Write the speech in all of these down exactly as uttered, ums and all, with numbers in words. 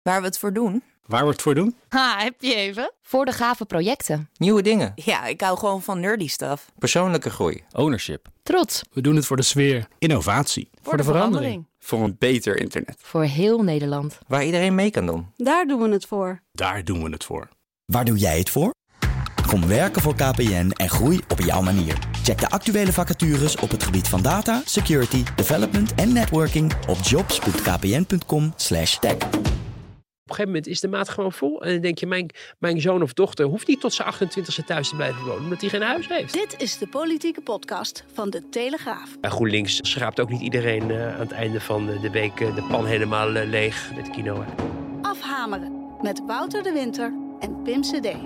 Waar we het voor doen? Waar we het voor doen? Ha, heb je even? Voor de gave projecten. Nieuwe dingen. Ja, ik hou gewoon van nerdy stuff. Persoonlijke groei. Ownership. Trots. We doen het voor de sfeer. Innovatie. Voor, voor de, de verandering. Voor een beter internet. Voor heel Nederland. Waar iedereen mee kan doen. Daar doen we het voor. Daar doen we het voor. Waar doe jij het voor? Kom werken voor K P N en groei op jouw manier. Check de actuele vacatures op het gebied van data, security, development en networking op jobs punt k p n punt com slash tech. Op een gegeven moment is de maat gewoon vol. En dan denk je, mijn, mijn zoon of dochter hoeft niet tot zijn achtentwintigste thuis te blijven wonen, omdat hij geen huis heeft. Dit is de politieke podcast van De Telegraaf. Uh, GroenLinks schraapt ook niet iedereen uh, aan het einde van de week uh, de pan helemaal uh, leeg met quinoa. Afhameren met Wouter de Winter en Pim C D.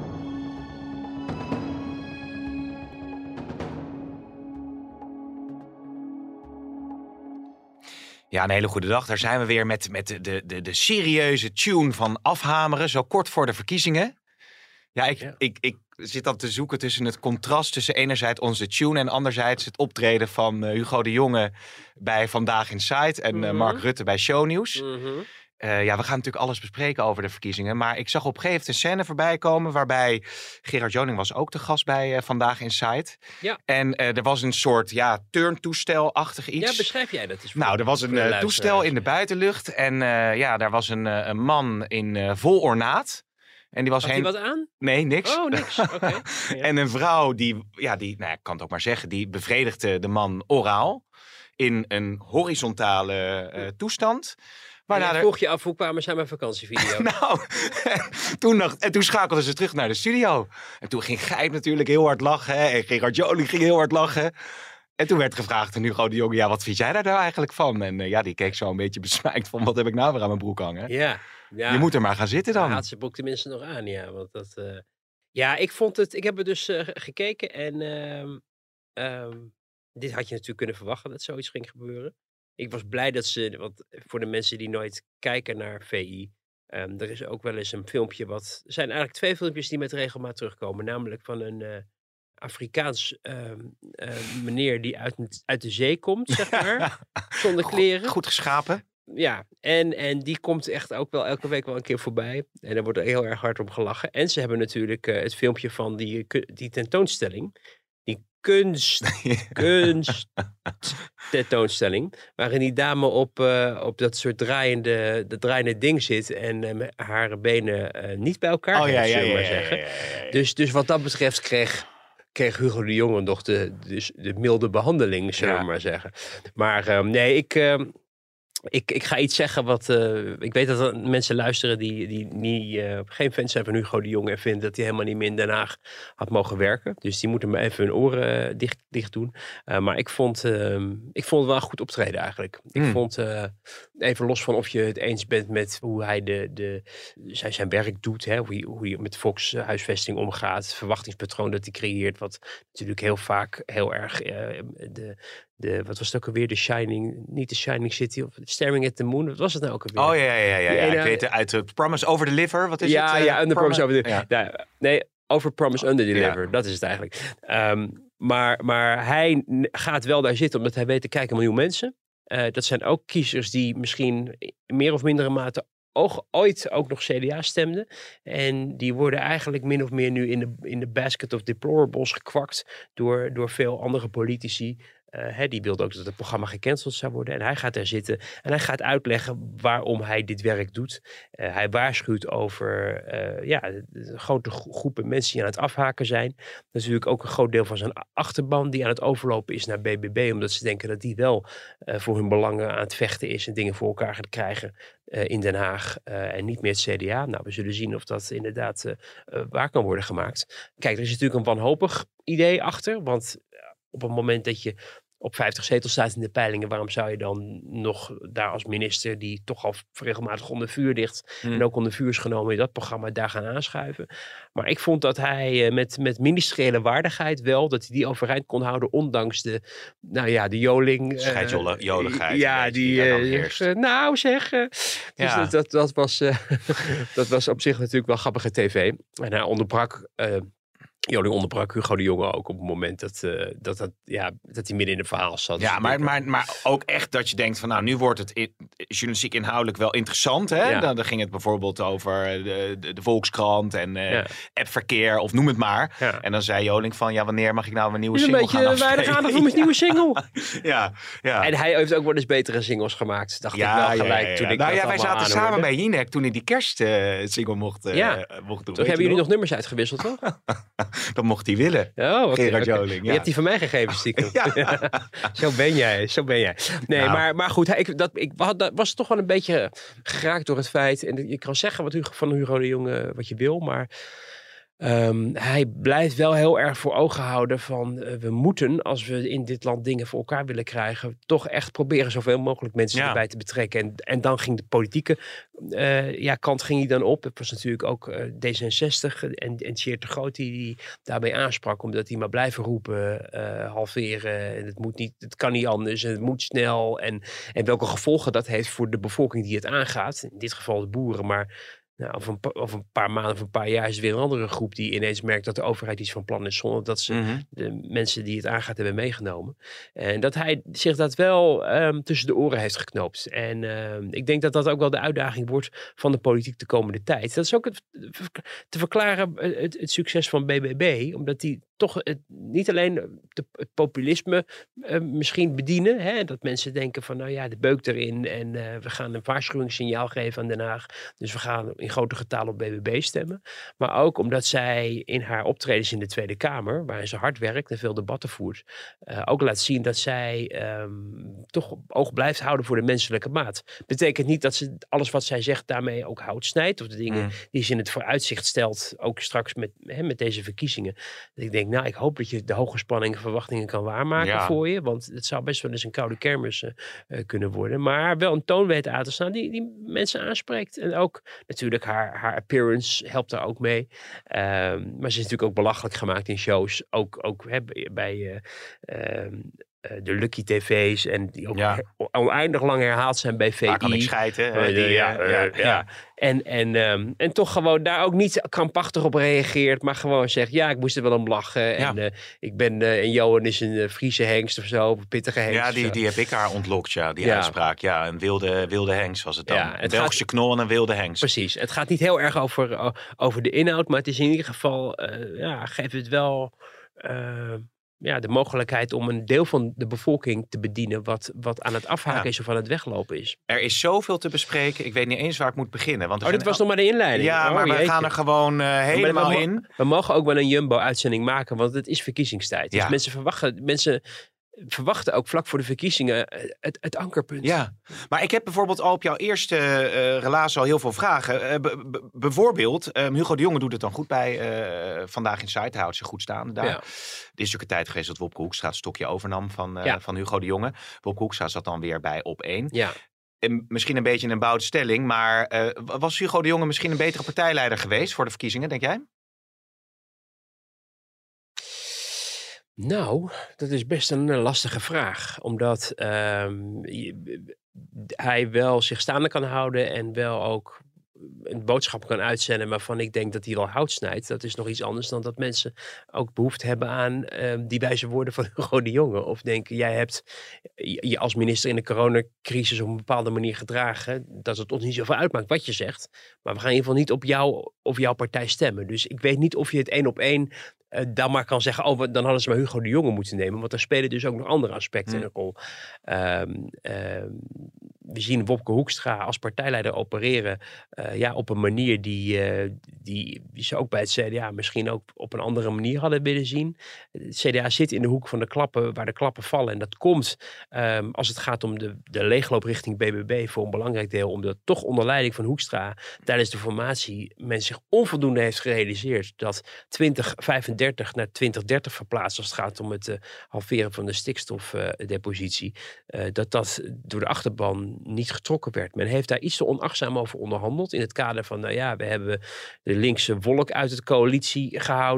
Ja, een hele goede dag. Daar zijn we weer met, met de, de, de, de serieuze tune van Afhameren. Zo kort voor de verkiezingen. Ja, ik, ja. Ik, ik zit dan te zoeken tussen het contrast tussen enerzijds onze tune en anderzijds het optreden van uh, Hugo de Jonge bij Vandaag Inside en uh, Mark Rutte bij Shownieuws. Mm-hmm. Uh, ja, we gaan natuurlijk alles bespreken over de verkiezingen. Maar ik zag op een gegeven moment een scène voorbij komen waarbij Gerard Joning was ook de gast bij uh, Vandaag Inside. Ja. En uh, er was een soort ja, turntoestel-achtig iets. Ja, beschrijf jij dat eens? Nou, er was een uh, toestel in de buitenlucht. En uh, ja, daar was een, uh, een man in uh, vol ornaat. En die was Had heen... hij wat aan? Nee, niks. Oh, niks. Oké. Okay. Ja. En een vrouw die, ja, die, nou, ik kan het ook maar zeggen, die bevredigde de man oraal in een horizontale uh, toestand. Waarna er... vroeg je af, hoe kwamen zij mijn vakantievideo? nou, toen, dacht, en toen schakelden ze terug naar de studio. En toen ging Gijp natuurlijk heel hard lachen. Hè, en Gerard Joling ging heel hard lachen. En toen werd gevraagd aan Hugo de Jonge, ja, wat vind jij daar nou eigenlijk van? En uh, ja, die keek zo een beetje besmijkt van, wat heb ik nou weer aan mijn broek hangen? Ja. ja. Je moet er maar gaan zitten dan. Ja, had ze broek tenminste nog aan, ja. Want dat, uh... Ja, ik vond het, ik heb het dus uh, gekeken en uh, uh, dit had je natuurlijk kunnen verwachten dat zoiets ging gebeuren. Ik was blij dat ze, want voor de mensen die nooit kijken naar V I, um, er is ook wel eens een filmpje wat, er zijn eigenlijk twee filmpjes die met regelmaat terugkomen, namelijk van een uh, Afrikaans uh, uh, meneer die uit, uit de zee komt, zeg maar, zonder kleren. Goed, goed geschapen. Ja, en, en die komt echt ook wel elke week wel een keer voorbij. En daar wordt er heel erg hard om gelachen. En ze hebben natuurlijk uh, het filmpje van die, die tentoonstelling. Die kunst, kunst tentoonstelling. Waarin die dame op, uh, op dat soort draaiende, dat draaiende ding zit. En uh, haar benen uh, niet bij elkaar oh, heeft, ja, ja, zullen we maar ja, zeggen. Ja, ja, ja. Dus, dus wat dat betreft kreeg... kreeg Hugo de Jonge nog de, de, de milde behandeling, zullen we ja. maar zeggen. Maar uh, nee, ik... Uh, Ik, ik ga iets zeggen wat... Uh, ik weet dat er mensen luisteren die, die, die uh, geen fans zijn van Hugo de Jonge en vinden dat hij helemaal niet meer in Den Haag had mogen werken. Dus die moeten me even hun oren uh, dicht, dicht doen. Uh, maar ik vond, uh, ik vond het wel een goed optreden eigenlijk. Ik mm. vond, uh, even los van of je het eens bent met hoe hij de, de, zijn, zijn werk doet. Hè, hoe, hij, hoe hij met volkshuisvesting omgaat. Het verwachtingspatroon dat hij creëert. Wat natuurlijk heel vaak heel erg... Uh, de, De, wat was het ook alweer? De Shining, niet de Shining City, of Staring at the Moon. Wat was het nou ook alweer? Oh ja, ja, ja. ja, ja. Ik weet het uit uh, Promise Over Deliver. Wat is ja, het? Uh, ja, Under Promise Over Deliver. Ja. Ja, nee, Over Promise Under Deliver. Ja. Dat is het eigenlijk. Um, maar, maar hij gaat wel daar zitten, omdat hij weet, te kijken een miljoen mensen. Uh, dat zijn ook kiezers die misschien in meer of mindere mate ook, ooit ook nog C D A stemden. En die worden eigenlijk min of meer nu in de, in de basket of deplorables gekwakt door, door veel andere politici. Uh, hè, die wilde ook dat het programma gecanceld zou worden. En hij gaat daar zitten en hij gaat uitleggen waarom hij dit werk doet. Uh, hij waarschuwt over uh, ja, de grote groepen mensen die aan het afhaken zijn. Dat is natuurlijk ook een groot deel van zijn achterban die aan het overlopen is naar B B B. Omdat ze denken dat die wel uh, voor hun belangen aan het vechten is en dingen voor elkaar gaat krijgen uh, in Den Haag. Uh, en niet meer het C D A. Nou, we zullen zien of dat inderdaad uh, uh, waar kan worden gemaakt. Kijk, er is natuurlijk een wanhopig idee achter. Want op het moment dat je op vijftig zetels staat in de peilingen, waarom zou je dan nog daar als minister, die toch al regelmatig onder vuur ligt, mm. en ook onder vuur is genomen in dat programma, daar gaan aanschuiven. Maar ik vond dat hij met, met ministeriële waardigheid wel, dat hij die overeind kon houden, ondanks de, nou ja, de joling. Scheidjoligheid. Uh, ja, die, die uh, nou zeg. Uh, dus ja. dat, dat, dat, was, uh, dat was op zich natuurlijk wel grappige tv. En hij onderbrak... Uh, Joling onderbrak Hugo de Jonge ook op het moment dat, uh, dat, dat, ja, dat hij midden in het verhaal zat. Ja, dus maar, denk, maar, maar ook echt dat je denkt van nou, nu wordt het in, journalistiek inhoudelijk wel interessant. Hè? Ja. Dan, dan ging het bijvoorbeeld over de, de, de Volkskrant en uh, ja. appverkeer of noem het maar. Ja. En dan zei Joling van ja, wanneer mag ik nou een nieuwe is single een gaan beetje afspelen? weinig aandacht voor mijn ja. nieuwe single. ja, ja. En hij heeft ook wel eens betere singles gemaakt, dacht ja, ik wel gelijk. Ja, ja, ja. Toen ik nou dat ja, wij zaten aanhoorde. samen bij Jinek toen hij die kerstsingle uh, mocht, uh, ja. mocht doen. Toen hebben jullie nog nummers uitgewisseld, toch? Dat mocht hij willen. Oh, okay, Gerard okay. Joling. Ja. Je hebt die van mij gegeven, stiekem. ja. Zo ben jij, zo ben jij. Nee, nou. maar, maar goed, ik, dat, ik dat was toch wel een beetje geraakt door het feit. En je kan zeggen wat Hugo, van Hugo de Jonge wat je wil, maar Um, hij blijft wel heel erg voor ogen houden van uh, we moeten, als we in dit land dingen voor elkaar willen krijgen, toch echt proberen zoveel mogelijk mensen ja. erbij te betrekken. En, en dan ging de politieke uh, ja, kant ging hij dan op. Het was natuurlijk ook uh, D zesenzestig en, en Tjeerd de Groot die, die daarbij aansprak, omdat hij maar blijven roepen, uh, halveren, en het moet niet, het kan niet anders, en het moet snel. En, en welke gevolgen dat heeft voor de bevolking die het aangaat. In dit geval de boeren, maar nou, over, een pa- over een paar maanden of een paar jaar is het weer een andere groep die ineens merkt dat de overheid iets van plan is zonder dat ze mm-hmm. de mensen die het aangaat hebben meegenomen. En dat hij zich dat wel um, tussen de oren heeft geknoopt. En uh, ik denk dat dat ook wel de uitdaging wordt van de politiek de komende tijd. Dat is ook het, te verklaren het, het succes van B B B, omdat die toch het, niet alleen de, het populisme uh, misschien bedienen. Hè, dat mensen denken van nou ja, de beuk erin en uh, we gaan een waarschuwingssignaal geven aan Den Haag. Dus we gaan in grote getalen op B B B stemmen. Maar ook omdat zij in haar optredens in de Tweede Kamer, waarin ze hard werkt en veel debatten voert, uh, ook laat zien dat zij um, toch oog blijft houden voor de menselijke maat. Betekent niet dat ze alles wat zij zegt daarmee ook hout snijdt. Of de dingen mm. die ze in het vooruitzicht stelt, ook straks met, hè, met deze verkiezingen. Dat ik denk, nou, ik hoop dat je de hoge spanning en verwachtingen kan waarmaken ja. voor je. Want het zou best wel eens een koude kermis uh, uh, kunnen worden. Maar wel een toon weten aan te staan die, die mensen aanspreekt. En ook natuurlijk haar, haar appearance helpt daar ook mee. Um, maar ze is natuurlijk ook belachelijk gemaakt in shows. Ook, ook hè, bij uh, um, uh, de Lucky T V's. En die ook ja. oneindig lang herhaald zijn bij V I. Daar kan ik schijten. Uh, die, ja, uh, ja, ja. ja. En, en, um, en toch gewoon daar ook niet krampachtig op reageert. Maar gewoon zegt, ja, ik moest er wel om lachen. Ja. En uh, ik ben, uh, en Johan is een uh, Friese hengst of zo. Een pittige hengst. Ja, die, die heb ik haar ontlokt, ja. Die ja. uitspraak. Ja, een wilde, wilde hengst was het dan. Ja, het een Belgische gaat, knol en een wilde hengst. Precies. Het gaat niet heel erg over, uh, over de inhoud. Maar het is in ieder geval, uh, ja, geeft het wel Uh, ja, de mogelijkheid om een deel van de bevolking te bedienen wat, wat aan het afhaken ja. is of aan het weglopen is. Er is zoveel te bespreken. Ik weet niet eens waar ik moet beginnen. Want oh, dit was al... nog maar de inleiding. Ja, oh, maar jeetje. we gaan er gewoon uh, helemaal we mo- in. We mogen ook wel een Jumbo-uitzending maken, want het is verkiezingstijd. Dus ja. mensen verwachten... Mensen, verwachten ook vlak voor de verkiezingen het, het ankerpunt. Ja, maar ik heb bijvoorbeeld al op jouw eerste uh, relatie al heel veel vragen. Uh, b- b- bijvoorbeeld, um, Hugo de Jonge doet het dan goed bij uh, Vandaag in Site. Hij houdt zich goed staande daar. Ja. Het is ook een tijd geweest dat Wopke Hoekstra het stokje overnam van, uh, ja. van Hugo de Jonge. Wopke Hoekstra zat dan weer bij Op één. Ja. En misschien een beetje een bouwde stelling, maar uh, was Hugo de Jonge misschien een betere partijleider geweest voor de verkiezingen, denk jij? Nou, dat is best een lastige vraag. Omdat uh, hij wel zich staande kan houden en wel ook een boodschap kan uitzenden waarvan ik denk dat hij wel hout snijdt. Dat is nog iets anders dan dat mensen ook behoefte hebben aan uh, die wijze woorden van Hugo de Jonge. Of denken, jij hebt je als minister in de coronacrisis op een bepaalde manier gedragen, dat het ons niet zoveel uitmaakt wat je zegt. Maar we gaan in ieder geval niet op jou of jouw partij stemmen. Dus ik weet niet of je het één op één Uh, dan maar kan zeggen, oh, dan hadden ze maar Hugo de Jonge moeten nemen. Want daar spelen dus ook nog andere aspecten mm. in een rol. Um, um, we zien Wopke Hoekstra als partijleider opereren uh, ja, op een manier die, uh, die, die ze ook bij het C D A misschien ook op een andere manier hadden willen zien. Het C D A zit in de hoek van de klappen waar de klappen vallen. En dat komt um, als het gaat om de, de leegloop richting B B B voor een belangrijk deel. Omdat toch onder leiding van Hoekstra tijdens de formatie men zich onvoldoende heeft gerealiseerd dat twintig vijfendertig naar twintig dertig verplaatst als het gaat om het uh, halveren van de stikstofdepositie. Uh, uh, dat dat door de achterban niet getrokken werd. Men heeft daar iets te onachtzaam over onderhandeld in het kader van, nou ja, we hebben de linkse wolk uit de coalitie gehouden.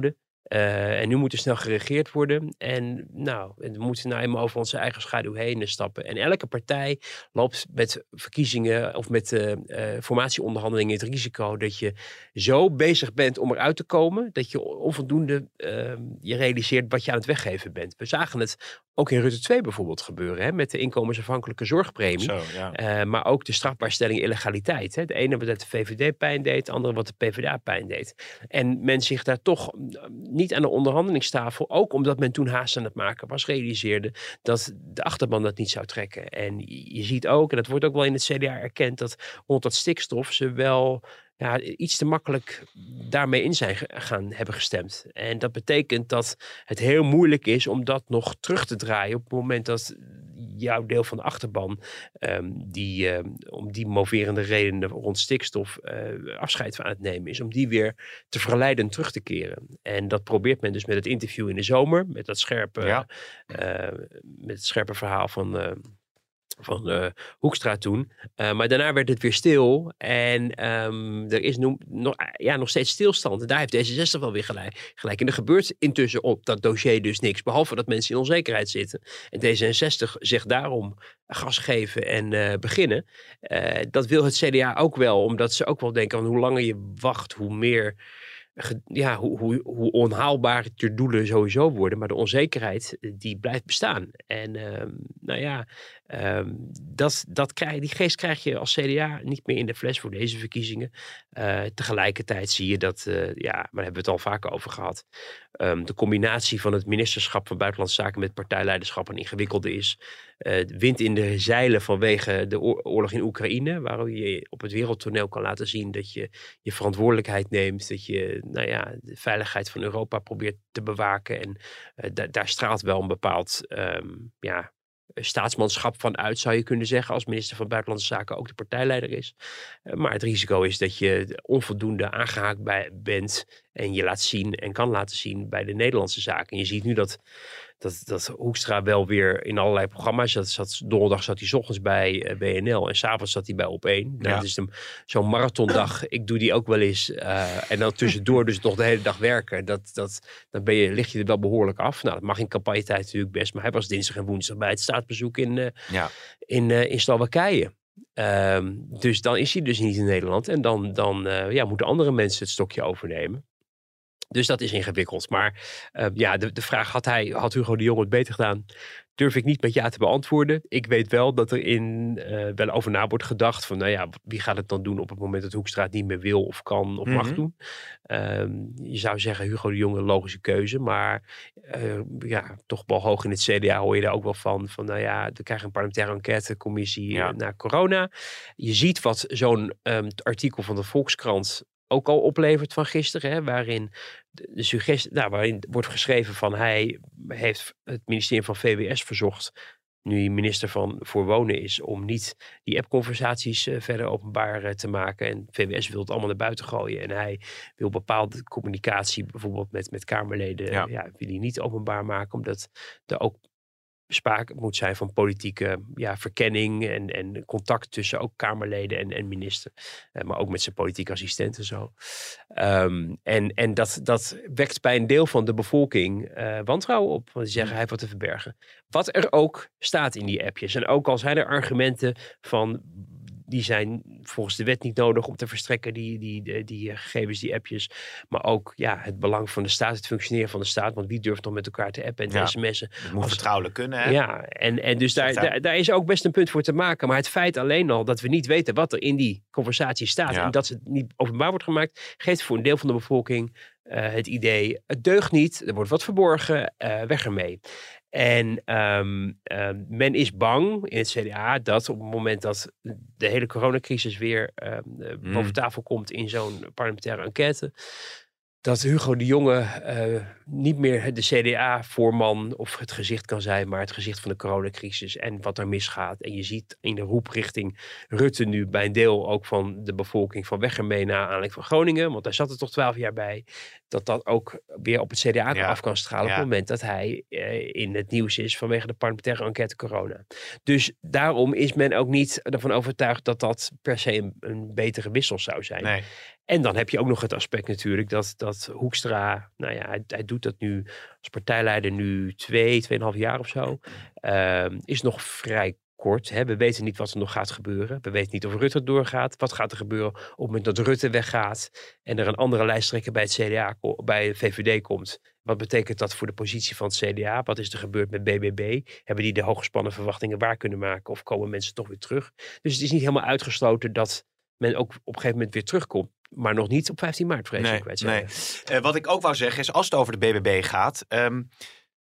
Uh, en nu moet er snel geregeerd worden. En nou, we moeten nou eenmaal over onze eigen schaduw heen stappen. En elke partij loopt met verkiezingen of met uh, uh, formatieonderhandelingen het risico dat je zo bezig bent om eruit te komen, dat je onvoldoende uh, je realiseert wat je aan het weggeven bent. We zagen het ook in Rutte twee bijvoorbeeld gebeuren, hè, met de inkomensafhankelijke zorgpremie. Zo, ja. uh, maar ook de strafbaarstelling illegaliteit. Hè. De ene wat de V V D pijn deed, de andere wat de P v d A pijn deed. En men zich daar toch niet aan de onderhandelingstafel, ook omdat men toen haast aan het maken was, realiseerde dat de achterban dat niet zou trekken. En je ziet ook, en dat wordt ook wel in het C D A erkend, dat rond dat stikstof ze wel ja, iets te makkelijk daarmee in zijn gaan hebben gestemd. En dat betekent dat het heel moeilijk is om dat nog terug te draaien op het moment dat jouw deel van de achterban um, die um, om die moverende redenen rond stikstof uh, afscheid van aan het nemen is, om die weer te verleiden terug te keren. En dat probeert men dus met het interview in de zomer, met dat scherpe, ja. uh, met het scherpe verhaal van Uh, van uh, Hoekstra toen. Uh, maar daarna werd het weer stil. En um, er is no- nog, ja, nog steeds stilstand. En daar heeft D zesenzestig wel weer gelijk. gelijk. En er gebeurt intussen op dat dossier dus niks. Behalve dat mensen in onzekerheid zitten. En D zesenzestig zegt daarom gas geven en uh, beginnen. Uh, dat wil het C D A ook wel. Omdat ze ook wel denken, van hoe langer je wacht, hoe meer ja, hoe, hoe, hoe onhaalbaar je doelen sowieso worden. Maar de onzekerheid, die blijft bestaan. En um, nou ja, um, dat, dat krijg, die geest krijg je als C D A niet meer in de fles voor deze verkiezingen. Uh, tegelijkertijd zie je dat, uh, ja, maar daar hebben we het al vaker over gehad. Um, de combinatie van het ministerschap van Buitenlandse Zaken met partijleiderschap een ingewikkelde is. Uh, wind in de zeilen vanwege de oorlog in Oekraïne, waar je op het wereldtoneel kan laten zien dat je je verantwoordelijkheid neemt, dat je nou ja, de veiligheid van Europa probeert te bewaken. En uh, da- daar straalt wel een bepaald um, ja, staatsmanschap van uit, zou je kunnen zeggen, als minister van Buitenlandse Zaken ook de partijleider is. Uh, maar het risico is dat je onvoldoende aangehaakt bij bent en je laat zien en kan laten zien bij de Nederlandse zaken. En je ziet nu dat Dat, dat Hoekstra wel weer in allerlei programma's zat. zat donderdag zat hij 's ochtends bij uh, B N L en 's avonds zat hij bij Op één. Ja. Dat is hem, zo'n marathondag. Ik doe die ook wel eens. Uh, en dan tussendoor dus nog de hele dag werken. Dat, dat, dan ben je, lig je er wel behoorlijk af. Nou, dat mag in campagnetijd natuurlijk best. Maar hij was dinsdag en woensdag bij het staatsbezoek in, uh, ja. in, uh, in Slowakije. Um, dus dan is hij dus niet in Nederland. En dan, dan uh, ja, moeten andere mensen het stokje overnemen. Dus dat is ingewikkeld. Maar uh, ja, de, de vraag, had, hij, had Hugo de Jonge het beter gedaan? Durf ik niet met ja te beantwoorden. Ik weet wel dat er in uh, wel over na wordt gedacht van, nou ja, wie gaat het dan doen op het moment dat Hoekstra het niet meer wil of kan of mm-hmm. mag doen? Um, je zou zeggen Hugo de Jonge, logische keuze. Maar uh, ja, toch wel hoog in het C D A hoor je daar ook wel van. Van nou ja, we krijgen een parlementaire enquêtecommissie ja. naar corona. Je ziet wat zo'n um, artikel van de Volkskrant ook al oplevert van gisteren, hè, waarin de, de suggestie, nou, waarin wordt geschreven van hij heeft het ministerie van V W S verzocht, nu hij minister van voor Wonen is, om niet die appconversaties uh, verder openbaar uh, te maken. En V W S wil het allemaal naar buiten gooien. En hij wil bepaalde communicatie, bijvoorbeeld met, met Kamerleden, ja. Ja, wil hij niet openbaar maken, omdat er ook sprake moet zijn van politieke ja, verkenning en, en contact tussen ook Kamerleden en, en minister. Uh, maar ook met zijn politieke assistenten zo. Um, en en dat, dat wekt bij een deel van de bevolking uh, wantrouwen op. Want die zeggen, hij heeft wat te verbergen. Wat er ook staat in die appjes. En ook al zijn er argumenten van, die zijn volgens de wet niet nodig om te verstrekken, die, die, die, die gegevens, die appjes. Maar ook ja, het belang van de staat, het functioneren van de staat. Want wie durft nog met elkaar te appen en te ja, sms'en? Het moet als, vertrouwelijk kunnen, hè? Ja, en, en dus daar, daar, daar is ook best een punt voor te maken. Maar het feit alleen al dat we niet weten wat er in die conversatie staat, ja. en dat het niet openbaar wordt gemaakt, geeft voor een deel van de bevolking uh, het idee, het deugt niet, er wordt wat verborgen, uh, weg ermee. En um, um, men is bang in het C D A dat op het moment dat de hele coronacrisis weer um, mm. boven tafel komt in zo'n parlementaire enquête, dat Hugo de Jonge uh, niet meer de C D A-voorman of het gezicht kan zijn, maar het gezicht van de coronacrisis en wat er misgaat. En je ziet in de roep richting Rutte nu bij een deel ook van de bevolking van weg ermee na aanleiding van Groningen, want daar zat er toch twaalf jaar bij, dat dat ook weer op het C D A ja. af kan stralen ja. op het moment dat hij uh, in het nieuws is vanwege de parlementaire enquête corona. Dus daarom is men ook niet ervan overtuigd dat dat per se een, een betere wissel zou zijn. Nee. En dan heb je ook nog het aspect natuurlijk dat, dat Hoekstra, nou ja, hij, hij doet dat nu als partijleider nu twee, tweeënhalf jaar of zo. Uh, is nog vrij kort. Hè? We weten niet wat er nog gaat gebeuren. We weten niet of Rutte doorgaat. Wat gaat er gebeuren op het moment dat Rutte weggaat en er een andere lijsttrekker bij het C D A, bij de V V D komt. Wat betekent dat voor de positie van het C D A? Wat is er gebeurd met B B B? Hebben die de hooggespannen verwachtingen waar kunnen maken of komen mensen toch weer terug? Dus het is niet helemaal uitgesloten dat men ook op een gegeven moment weer terugkomt. Maar nog niet op vijftien maart, vrees ik. Nee, nee. Uh, wat ik ook wou zeggen is, als het over de B B B gaat... Um,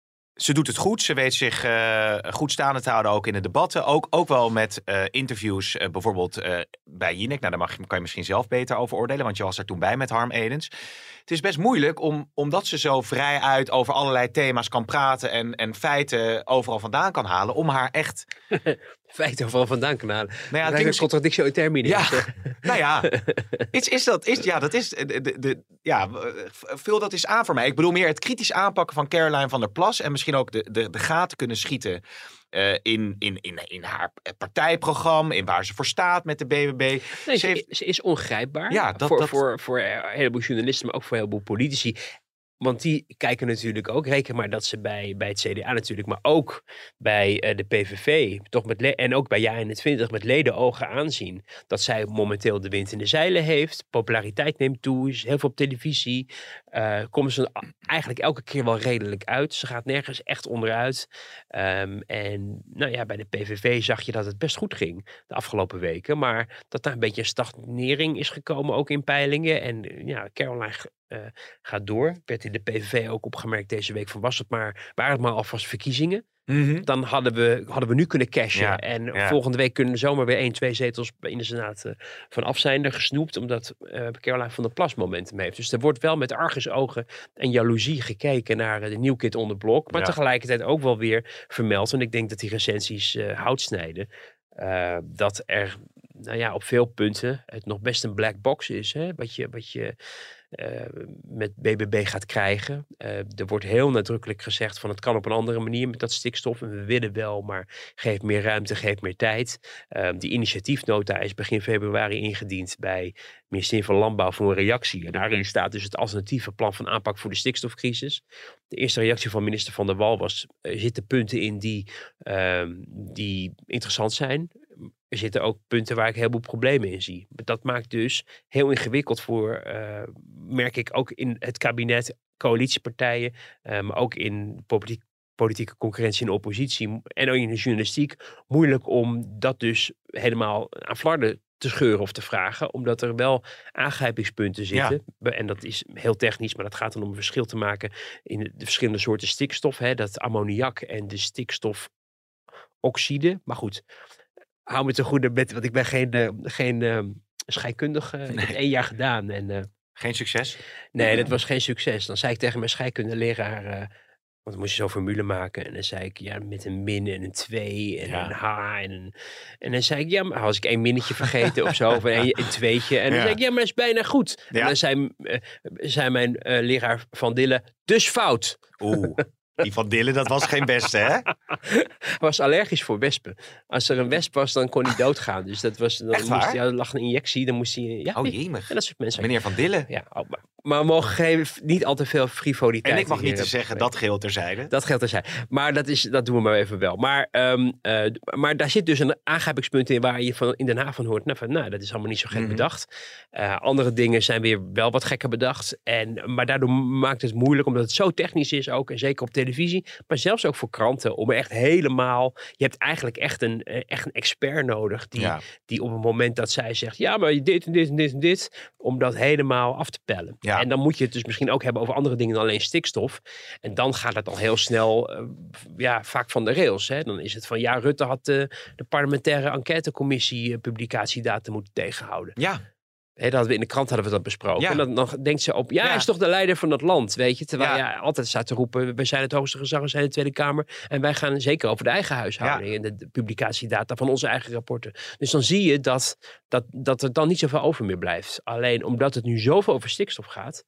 ze doet het goed. Ze weet zich uh, goed staande te houden, ook in de debatten. Ook, ook wel met uh, interviews, uh, bijvoorbeeld uh, bij Jinek. Nou, daar mag, kan je misschien zelf beter over oordelen, want je was er toen bij met Harm Edens. Het is best moeilijk, om, omdat ze zo vrij uit over allerlei thema's kan praten... en, en feiten overal vandaan kan halen, om haar echt... Feiten overal vandaan kan halen. Nou ja, dat is een contradictio in termini. Ja, nou ja, is, is dat, is, ja, dat is, de, de, de, ja, vul dat eens aan voor mij. Ik bedoel meer het kritisch aanpakken van Caroline van der Plas en misschien ook de, de, de gaten kunnen schieten uh, in, in, in, in haar partijprogramma, in waar ze voor staat met de B B B. Nee, ze, ze, heeft, ze is ongrijpbaar ja, dat, voor, dat, voor, voor een heleboel journalisten, maar ook voor een heleboel politici. Want die kijken natuurlijk ook, reken maar dat ze bij, bij het C D A natuurlijk, maar ook bij uh, de P V V, toch met le- en ook bij Ja eenentwintig met ledenogen aanzien dat zij momenteel de wind in de zeilen heeft. Populariteit neemt toe, is heel veel op televisie. Uh, komen ze eigenlijk elke keer wel redelijk uit. Ze gaat nergens echt onderuit. Um, en nou ja, bij de P V V zag je dat het best goed ging de afgelopen weken. Maar dat daar een beetje een stagnering is gekomen, ook in peilingen. En ja, Caroline uh, gaat door. Werd in de P V V ook opgemerkt deze week van was het maar, waren het maar alvast verkiezingen. Mm-hmm. Dan hadden we, hadden we nu kunnen cashen. Ja, en ja. volgende week kunnen er zomaar weer één, twee zetels in de Senaat uh, vanaf zijn er gesnoept. Omdat uh, Caroline van der Plas momentum heeft. Dus er wordt wel met argusogen en jaloezie gekeken naar uh, de New Kid on the Block. Maar ja. tegelijkertijd ook wel weer vermeld. En ik denk dat die recensies uh, hout snijden. Uh, dat er nou ja, op veel punten het nog best een black box is. Hè? Wat je... Wat je Uh, met B B B gaat krijgen. Uh, er wordt heel nadrukkelijk gezegd van het kan op een andere manier met dat stikstof. En we willen wel, maar geef meer ruimte, geef meer tijd. Uh, die initiatiefnota is begin februari ingediend bij het ministerie van Landbouw voor een reactie. En daarin staat dus het alternatieve plan van aanpak voor de stikstofcrisis. De eerste reactie van minister Van der Wal was, er zitten punten in die, uh, die interessant zijn. Er zitten ook punten waar ik een heleboel problemen in zie. Dat maakt dus heel ingewikkeld voor, uh, merk ik ook in het kabinet, coalitiepartijen, uh, maar ook in politiek, politieke concurrentie in de oppositie en ook in de journalistiek, moeilijk om dat dus helemaal aan flarden te scheuren of te vragen, omdat er wel aangrijpingspunten zitten. Ja. En dat is heel technisch, maar dat gaat dan om een verschil te maken in de verschillende soorten stikstof. Hè, dat ammoniak en de stikstofoxide. Maar goed, hou me te goede met, want ik ben geen, uh, geen uh, scheikundige. Nee. Ik heb het één jaar gedaan. En, uh, geen succes? Nee, dat was geen succes. Dan zei ik tegen mijn scheikundeleraar, uh, want dan moest je zo'n formule maken. En dan zei ik, ja, met een min en een twee en ja. een h. En, een, en dan zei ik, ja, maar was ik één minnetje vergeten of zo. Of een, een tweetje. En dan ja. zei ik, ja, maar dat is bijna goed. Ja. En dan zei, uh, zei mijn uh, leraar Van Dillen, dus fout. Oeh. Die Van Dillen, dat was geen beste, hè? Hij was allergisch voor wespen. Als er een wesp was, dan kon hij doodgaan. Dus dat was, dan Echt moest waar? hij, ja, er lag een injectie, dan moest hij... Ja, oh, jemig. Ja, dat soort mensen. Meneer Van Dillen. Ja, oh, maar, maar we mogen geen, niet al te veel frivoliteit. En ik mag niet te zeggen, dat geldt terzijde. Dat geldt terzijde. Maar dat, is, dat doen we maar even wel. Maar, um, uh, maar daar zit dus een aangrijpingspunt in waar je van, in Den Haag van hoort. Nou, van, nou, dat is allemaal niet zo gek mm-hmm. bedacht. Uh, andere dingen zijn weer wel wat gekker bedacht. En, maar daardoor maakt het moeilijk, omdat het zo technisch is ook. En zeker op televisie. Maar zelfs ook voor kranten. Om echt helemaal... Je hebt eigenlijk echt een, echt een expert nodig. Die, ja. die op het moment dat zij zegt... Ja, maar dit en dit en dit en dit. Om dat helemaal af te pellen. Ja. En dan moet je het dus misschien ook hebben over andere dingen dan alleen stikstof. En dan gaat het al heel snel... Uh, ja, vaak van de rails. Hè. Dan is het van... Ja, Rutte had de, de parlementaire enquêtecommissie uh, publicatiedata moeten tegenhouden. Ja. He, dat hadden we in de krant hadden we dat besproken. Ja. En dan, dan denkt ze op, ja, ja, hij is toch de leider van dat land, weet je. Terwijl ja. Ja, altijd staat te roepen, we zijn het hoogste gezag, we zijn de Tweede Kamer. En wij gaan zeker over de eigen huishouding. Ja. En de, de publicatiedata van onze eigen rapporten. Dus dan zie je dat, dat, dat er dan niet zoveel over meer blijft. Alleen omdat het nu zoveel over stikstof gaat...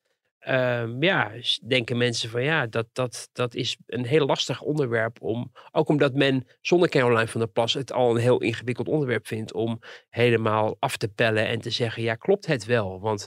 Um, ja, denken mensen van ja, dat, dat, dat is een heel lastig onderwerp om, ook omdat men zonder Caroline van der Plas het al een heel ingewikkeld onderwerp vindt om helemaal af te pellen en te zeggen, ja, klopt het wel? Want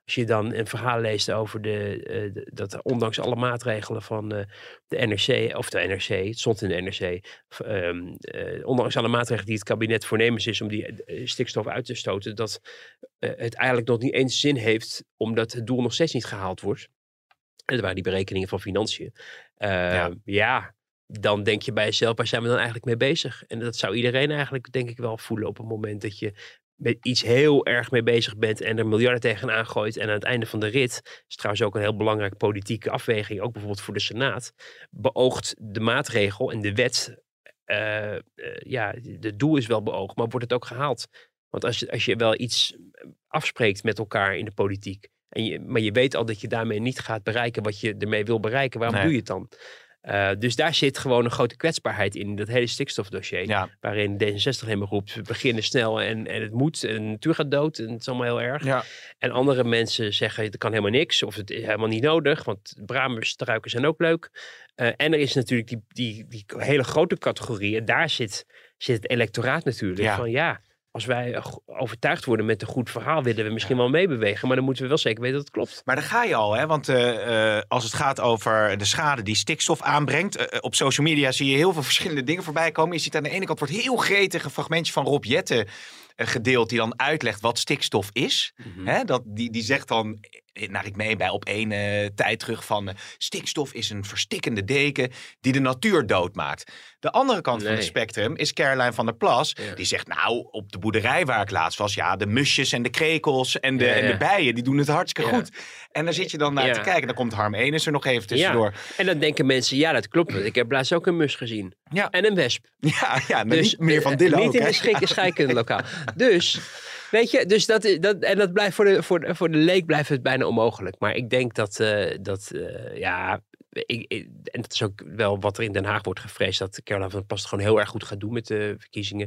Als je dan een verhaal leest over de, uh, de, dat ondanks alle maatregelen van uh, de N R C, of de N R C, het stond in de N R C, um, uh, ondanks alle maatregelen die het kabinet voornemens is om die uh, stikstof uit te stoten, dat uh, het eigenlijk nog niet eens zin heeft, omdat het doel nog steeds niet gehaald wordt. En dat waren die berekeningen van financiën. Uh, ja. ja, dan denk je bij jezelf, waar zijn we dan eigenlijk mee bezig? En dat zou iedereen eigenlijk, denk ik, wel voelen op het moment dat je met iets heel erg mee bezig bent en er miljarden tegenaan gooit. En aan het einde van de rit, is trouwens ook een heel belangrijke politieke afweging, ook bijvoorbeeld voor de Senaat, beoogt de maatregel en de wet, uh, uh, ja, het doel is wel beoogd, maar wordt het ook gehaald? Want als je, als je wel iets afspreekt met elkaar in de politiek, en je, maar je weet al dat je daarmee niet gaat bereiken wat je ermee wil bereiken, waarom nee. doe je het dan? Uh, dus daar zit gewoon een grote kwetsbaarheid in, dat hele stikstofdossier. Ja. Waarin D zesenzestig helemaal roept, we beginnen snel en, en het moet. En de natuur gaat dood en het is allemaal heel erg. Ja. En andere mensen zeggen, het kan helemaal niks. Of het is helemaal niet nodig, want braamstruiken zijn ook leuk. Uh, en er is natuurlijk die, die, die hele grote categorie. En daar zit, zit het electoraat natuurlijk. Ja. Van ja, als wij overtuigd worden met een goed verhaal, willen we misschien wel meebewegen. Maar dan moeten we wel zeker weten dat het klopt. Maar daar ga je al, hè? Want uh, uh, als het gaat over de schade die stikstof aanbrengt. Uh, op social media zie je heel veel verschillende dingen voorbij komen. Je ziet aan de ene kant wordt heel gretig een fragmentje van Rob Jetten uh, gedeeld die dan uitlegt wat stikstof is. Mm-hmm. Hè? Dat, die, die zegt dan, nou, ik meen bij op één uh, tijd terug van uh, stikstof is een verstikkende deken die de natuur doodmaakt. De andere kant nee. van het spectrum is Caroline van der Plas. Ja. Die zegt, nou, op de boerderij waar ik laatst was, ja, de musjes en de krekels en de, ja, ja. en de bijen, die doen het hartstikke ja. goed. En daar zit je dan naar ja. te kijken. Dan komt Harm Enes er nog even tussendoor. Ja. En dan denken mensen, ja, dat klopt. Ik heb laatst ook een mus gezien. Ja. En een wesp. Ja, ja dus, niet meer van Dille Niet ook, in de schik- scheikundelokaal. Dus, weet je, dus dat, dat, en dat blijft voor de, voor, de, voor de leek blijft het bijna onmogelijk. Maar ik denk dat, uh, dat uh, ja... Ik, ik, en dat is ook wel wat er in Den Haag wordt gevreesd, dat Caroline van der Plas het gewoon heel erg goed gaat doen met de verkiezingen.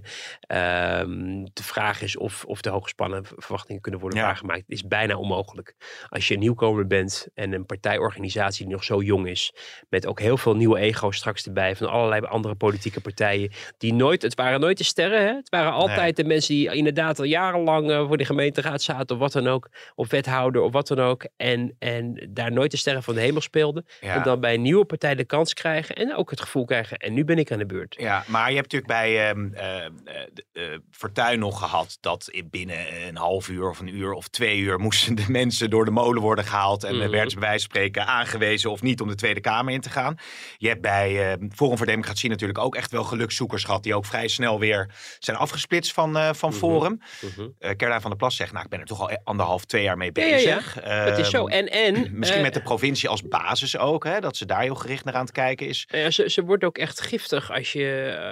Um, de vraag is of, of de hooggespannen verwachtingen kunnen worden ja. waargemaakt. Het is bijna onmogelijk. Als je een nieuwkomer bent en een partijorganisatie die nog zo jong is, met ook heel veel nieuwe ego's straks erbij, van allerlei andere politieke partijen, die nooit, het waren nooit de sterren, hè? Het waren altijd nee. de mensen die inderdaad al jarenlang uh, voor de gemeenteraad zaten of wat dan ook, of wethouder of wat dan ook, en, en daar nooit de sterren van de hemel speelden. Ja. En dan bij een nieuwe partij de kans krijgen en ook het gevoel krijgen, en nu ben ik aan de beurt. Ja, maar je hebt natuurlijk bij uh, uh, uh, Fortuyn nog gehad dat binnen een half uur of een uur of twee uur moesten de mensen door de molen worden gehaald en mm-hmm. werden ze bij wijze van spreken aangewezen of niet om de Tweede Kamer in te gaan. Je hebt bij uh, Forum voor Democratie natuurlijk ook echt wel gelukszoekers gehad die ook vrij snel weer zijn afgesplitst van, uh, van mm-hmm. Forum. Mm-hmm. Uh, Caroline van der Plas zegt, nou, ik ben er toch al anderhalf, twee jaar mee bezig. Ja, ja, ja. Uh, het is zo. En, en, misschien uh, met de provincie als basis ook, hè, dat ze daar heel gericht naar aan het kijken is. Ja, ze, ze wordt ook echt giftig als je...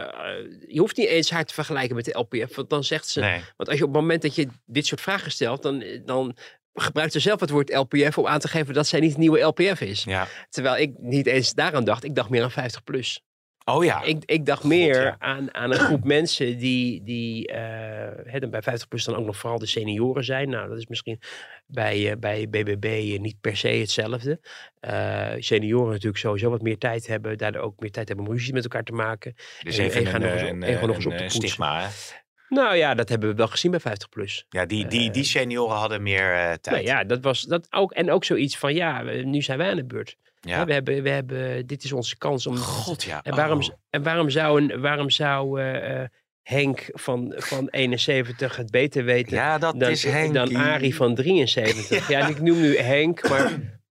Uh, je hoeft niet eens haar te vergelijken met de L P F. Want dan zegt ze... Nee. Want als je op het moment dat je dit soort vragen stelt, dan... dan gebruikt ze zelf het woord L P F om aan te geven dat zij niet een nieuwe L P F is. Ja. Terwijl ik niet eens daaraan dacht. Ik dacht meer aan vijftig plus. Oh ja. Ik, ik dacht meer God, ja. aan, aan een groep mensen die, die uh, hè, bij vijftig plus dan ook nog vooral de senioren zijn. Nou, dat is misschien bij, uh, bij B B B uh, niet per se hetzelfde. Uh, senioren natuurlijk sowieso wat meer tijd hebben. Daardoor ook meer tijd hebben om ruzie met elkaar te maken. Dus en, even en, een, en, en, en nog eens op te poetsen. Stigma, hè? Nou ja, dat hebben we wel gezien bij vijftig plus. Ja, die, die, die senioren hadden meer uh, tijd. Nou ja, dat was dat ook. En ook zoiets van, ja, nu zijn wij aan de beurt. Ja. Ja, we hebben, we hebben, dit is onze kans om... God, ja. En waarom, oh. en waarom zou, een, waarom zou uh, Henk van, van eenenzeventig het beter weten ja, dat dan, is Henk. dan Arie van drieënzeventig? ja. ja, ik noem nu Henk, maar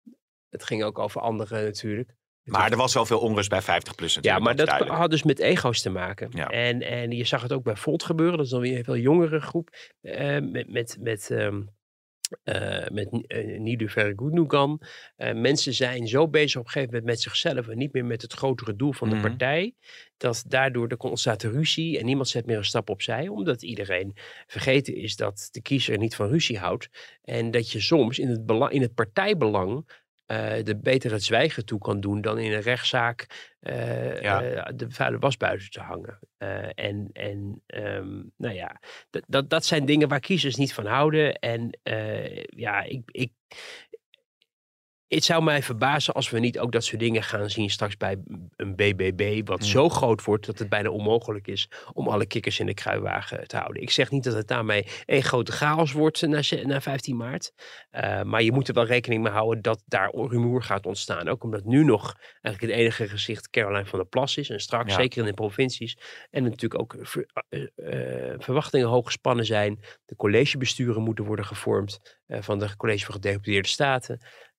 het ging ook over anderen natuurlijk. Maar er was wel veel onrust bij vijftig plus natuurlijk. Ja, maar dat duidelijk. had dus met ego's te maken. Ja. En, en je zag het ook bij Volt gebeuren. Dat is dan weer een veel jongere groep. Uh, met... met, met um, Uh, met uh, Nidu Vergoednugan. Uh, mensen zijn zo bezig op een gegeven moment met zichzelf en niet meer met het grotere doel van de mm-hmm. partij, dat daardoor er ontstaat ruzie en niemand zet meer een stap opzij, omdat iedereen vergeten is dat de kiezer niet van ruzie houdt en dat je soms in het, belang, in het partijbelang uh, de beter het zwijgen toe kan doen dan in een rechtszaak uh, ja. uh, de vuile was buiten te hangen. Uh, en en um, nou ja, d- dat, dat zijn dingen waar kiezers niet van houden. En uh, ja, ik, ik, het zou mij verbazen als we niet ook dat soort dingen gaan zien straks bij een B B B, wat Mm. zo groot wordt dat het bijna onmogelijk is om alle kikkers in de kruiwagen te houden. Ik zeg niet dat het daarmee één grote chaos wordt na, na vijftien maart. Uh, maar je moet er wel rekening mee houden dat daar rumoer gaat ontstaan. Ook omdat nu nog eigenlijk het enige gezicht Caroline van der Plas is. En straks, Ja. zeker in de provincies. En natuurlijk ook ver, uh, uh, verwachtingen hoog gespannen zijn. De collegebesturen moeten worden gevormd uh, van de College van Gedeputeerde Staten.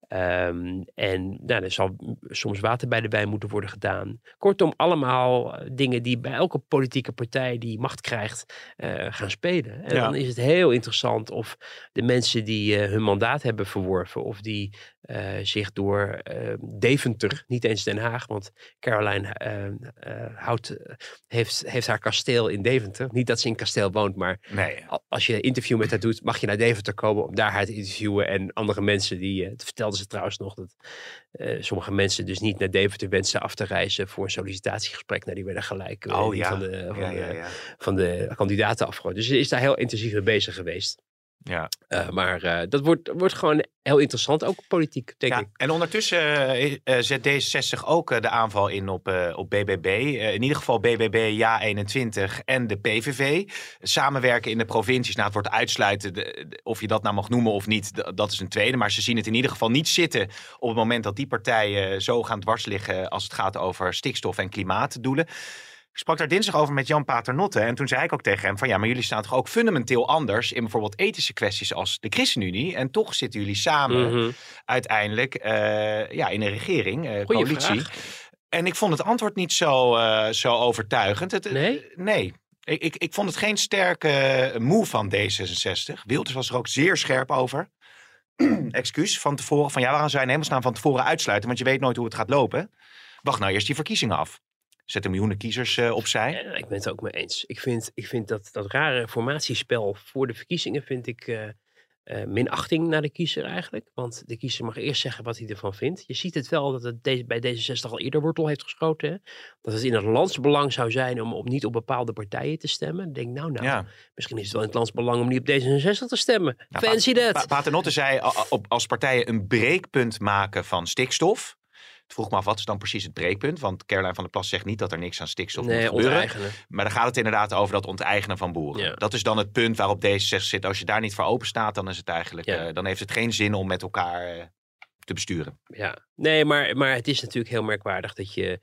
Um, en nou, er zal soms water bij de wijn moeten worden gedaan. Kortom, allemaal dingen die bij elke politieke partij die macht krijgt uh, gaan spelen. En ja. dan is het heel interessant of de mensen die uh, hun mandaat hebben verworven, of die uh, zich door uh, Deventer, niet eens Den Haag, want Caroline uh, uh, houdt, uh, heeft, heeft haar kasteel in Deventer. Niet dat ze in een kasteel woont, maar nee. als je een interview met haar doet, mag je naar Deventer komen om daar haar te interviewen. En andere mensen die, uh, vertelden ze trouwens nog dat uh, sommige mensen dus niet naar Deventer wensen af te reizen voor een sollicitatiegesprek. Nou, die werden gelijk uh, oh, ja. van, de, van, ja, ja, de, ja. van de kandidaten afgegooid. Dus ze is daar heel intensief mee bezig geweest. Ja. Uh, maar uh, dat wordt, wordt gewoon heel interessant, ook politiek, denk ja, ik. En ondertussen uh, uh, zet D zesenzestig ook uh, de aanval in op, uh, op B B B. Uh, in ieder geval B B B, Ja eenentwintig en de P V V. Samenwerken in de provincies, nou het wordt uitsluiten, de, de, of je dat nou mag noemen of niet, de, dat is een tweede. Maar ze zien het in ieder geval niet zitten op het moment dat die partijen zo gaan dwars liggen als het gaat over stikstof- en klimaatdoelen. Ik sprak daar dinsdag over met Jan Paternotte en toen zei ik ook tegen hem van ja, maar jullie staan toch ook fundamenteel anders in bijvoorbeeld ethische kwesties als de ChristenUnie en toch zitten jullie samen Mm-hmm. uiteindelijk uh, ja, in een regering, uh, Goeie coalitie. vraag. En ik vond het antwoord niet zo, uh, zo overtuigend. Het, Nee? Nee. Ik, ik, ik vond het geen sterke move van D zesenzestig. Wilders was er ook zeer scherp over. Excuus, van tevoren. Van ja, waarom zou je in hemelsnaam van tevoren uitsluiten? Want je weet nooit hoe het gaat lopen. Wacht nou eerst die verkiezingen af. Zet een miljoenen kiezers uh, opzij. Ja, ik ben het ook mee eens. Ik vind, ik vind dat, dat rare formatiespel voor de verkiezingen vind ik uh, uh, minachting naar de kiezer eigenlijk. Want de kiezer mag eerst zeggen wat hij ervan vindt. Je ziet het wel dat het de, bij D zesenzestig al eerder wortel heeft geschoten. Hè? Dat het in het landsbelang zou zijn om, om niet op bepaalde partijen te stemmen. Ik denk nou, nou, Ja. misschien is het wel in het landsbelang om niet op D zesenzestig te stemmen. Nou, Fancy Pa- that. Pa- Paternotte zei als partijen een breekpunt maken van stikstof. Het vroeg me af, wat is dan precies het breekpunt? Want Caroline van der Plas zegt niet dat er niks aan stikstof Nee, moet gebeuren. onteigenen. Maar dan gaat het inderdaad over dat onteigenen van boeren. Ja. Dat is dan het punt waarop D zesenzestig zit. Als je daar niet voor open staat, dan is het eigenlijk, Ja. uh, dan heeft het geen zin om met elkaar uh, te besturen. Ja, nee, maar, maar het is natuurlijk heel merkwaardig dat je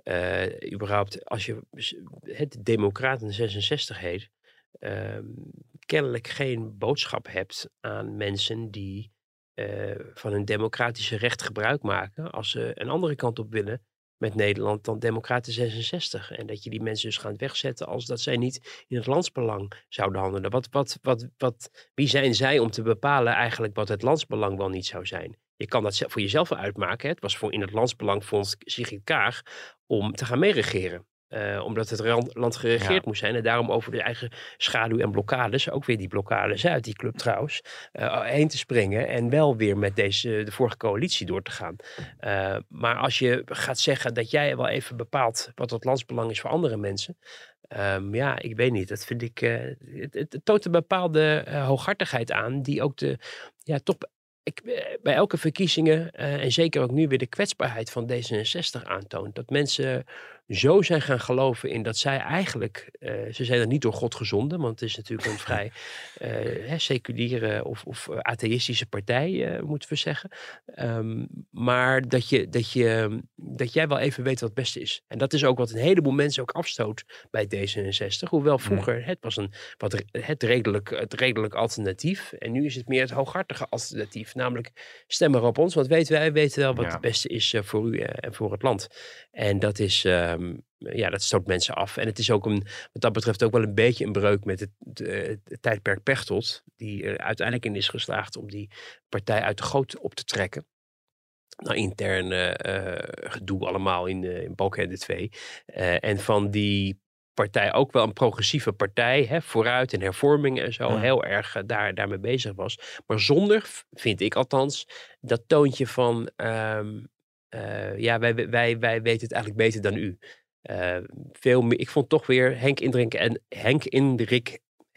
uh, überhaupt, als je het Democraten zesenzestig heet, uh, kennelijk geen boodschap hebt aan mensen die uh, van hun democratische recht gebruik maken als ze een andere kant op willen met Nederland dan Democraten zesenzestig. En dat je die mensen dus gaat wegzetten als dat zij niet in het landsbelang zouden handelen. Wat, wat, wat, wat, wie zijn zij om te bepalen eigenlijk wat het landsbelang wel niet zou zijn? Je kan dat voor jezelf wel uitmaken. Hè? Het was voor in het landsbelang vond Sigrid Kaag om te gaan meeregeren. Uh, omdat het land geregeerd ja. moest zijn. En daarom over de eigen schaduw en blokkades, ook weer die blokkades uit die club trouwens, uh, heen te springen. En wel weer met deze, de vorige coalitie door te gaan. Uh, maar als je gaat zeggen dat jij wel even bepaalt wat het landsbelang is voor andere mensen. Um, ja, ik weet niet. Dat vind ik, uh, het, het toont een bepaalde uh, hooghartigheid aan. Die ook de, ja toch... Ik, bij elke verkiezingen, uh, en zeker ook nu weer de kwetsbaarheid van D zesenzestig aantoont. Dat mensen zo zijn gaan geloven in dat zij eigenlijk, uh, ze zijn er niet door God gezonden, want het is natuurlijk een vrij uh, hè, seculiere of, of atheïstische partij, uh, moeten we zeggen. Um, maar dat, je, dat, je, dat jij wel even weet wat het beste is. En dat is ook wat een heleboel mensen ook afstoot bij D zesenzestig. Hoewel vroeger, het was een, wat, het, redelijk, het redelijk alternatief. En nu is het meer het hooghartige alternatief. Namelijk, stem maar op ons, want weten wij weten wel wat ja. het beste is uh, voor u uh, en voor het land. En dat is, um, ja, dat stoot mensen af. En het is ook een, wat dat betreft ook wel een beetje een breuk met het, het, het tijdperk Pechtold, die er uiteindelijk in is geslaagd om die partij uit de goot op te trekken. Nou, intern uh, gedoe allemaal in, uh, in Balkenende twee. Uh, en van die partij ook wel een progressieve partij, hè, vooruit en hervorming en zo, ja. heel erg uh, daar, daarmee bezig was. Maar zonder, vind ik althans, dat toontje van, um, uh, ja, wij, wij, wij weten het eigenlijk beter dan u. Uh, veel meer, ik vond toch weer Henk Indrik en Henk Indrik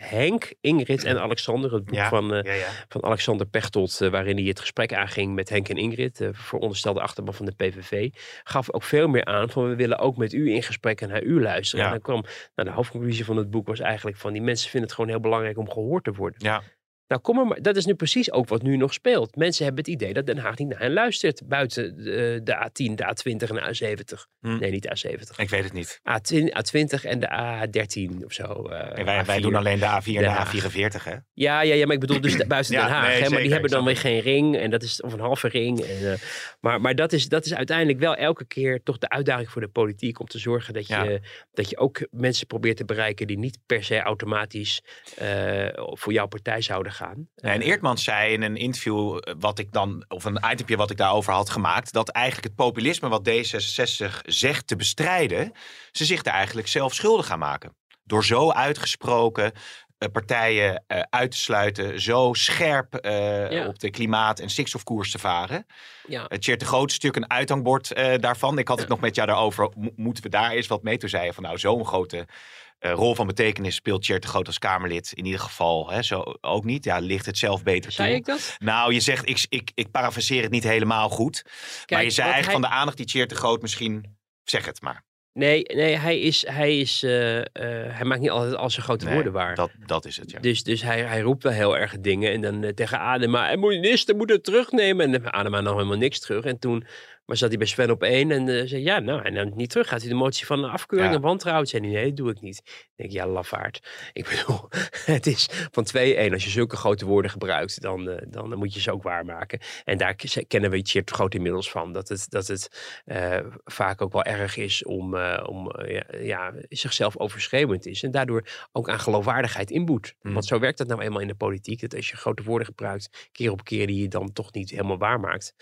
Henk, Ingrid en Alexander. Het boek Ja, van, uh, ja, ja. van Alexander Pechtold, uh, waarin hij het gesprek aanging met Henk en Ingrid, uh, veronderstelde achterban van de P V V, gaf ook veel meer aan van we willen ook met u in gesprek en naar u luisteren. Ja. En dan kwam, nou, de hoofdconclusie van het boek was eigenlijk van die mensen vinden het gewoon heel belangrijk om gehoord te worden. Ja. Nou, kom er maar. Dat is nu precies ook wat nu nog speelt. Mensen hebben het idee dat Den Haag niet naar hen luistert. Buiten de, de A tien, de A twintig en de A zeventig. Hm. Nee, niet A zeventig. Ik weet het niet. A twintig, A twintig en de A dertien of zo. Uh, En wij, wij doen alleen de A vier en de A vierenveertig, hè? Ja, ja, ja, maar ik bedoel dus de, buiten Ja, Den Haag. nee, hè, maar zeker, die hebben dan ik weer snap geen ring. En dat is, of een halve ring. En, uh, maar maar dat, is, dat is uiteindelijk wel elke keer toch de uitdaging voor de politiek. Om te zorgen dat je, Ja. dat je ook mensen probeert te bereiken die niet per se automatisch uh, voor jouw partij zouden gaan. Nee, en Eertmans zei in een interview wat ik dan, of een itempje wat ik daarover had gemaakt, dat eigenlijk het populisme wat D zesenzestig zegt te bestrijden, ze zich er eigenlijk zelf schuldig gaan maken. Door zo uitgesproken uh, partijen uh, uit te sluiten, zo scherp uh, Ja. op de klimaat- en stikstofkoers te varen. Ja. Het Tjeerd de Groot stuk een uithangbord uh, daarvan. Ik had het Ja. nog met jou daarover. Mo- moeten we daar eens wat mee? Toen zei je van nou, zo'n grote uh, rol van betekenis speelt Tjeerd de Groot als Kamerlid. In ieder geval hè, zo ook niet. Ja, ligt het zelf beter Zei toe. ik dat? Nou, je zegt, ik, ik, ik parafraseer het niet helemaal goed. maar je zei wat eigenlijk hij- van de aandacht die Tjeerd de Groot misschien... Zeg het maar. Nee, nee hij, is, hij, is, uh, uh, hij maakt niet altijd al zijn grote Nee, woorden waar. Dat, dat is het, ja. Dus, dus hij, hij roept wel heel erg dingen. En dan uh, tegen Adema, en minister moet het terugnemen. En Adema nam helemaal niks terug. En toen maar zat hij bij Sven op één en uh, zei, ja, nou, hij neemt het niet terug. Gaat hij de motie van afkeuring Ja. en wantrouwen? Zei hij, nee, dat doe ik niet. Ik denk, ja, lafaard. Ik bedoel, het is van twee één. Als je zulke grote woorden gebruikt, dan, uh, dan, dan moet je ze ook waarmaken. En daar k- kennen we Tjeerd Groot inmiddels van. Dat het, dat het uh, vaak ook wel erg is om, uh, om uh, ja, ja, zichzelf overschreeuwend is. En daardoor ook aan geloofwaardigheid inboet. Mm. Want zo werkt dat nou eenmaal in de politiek. Dat als je grote woorden gebruikt, keer op keer die je dan toch niet helemaal waarmaakt.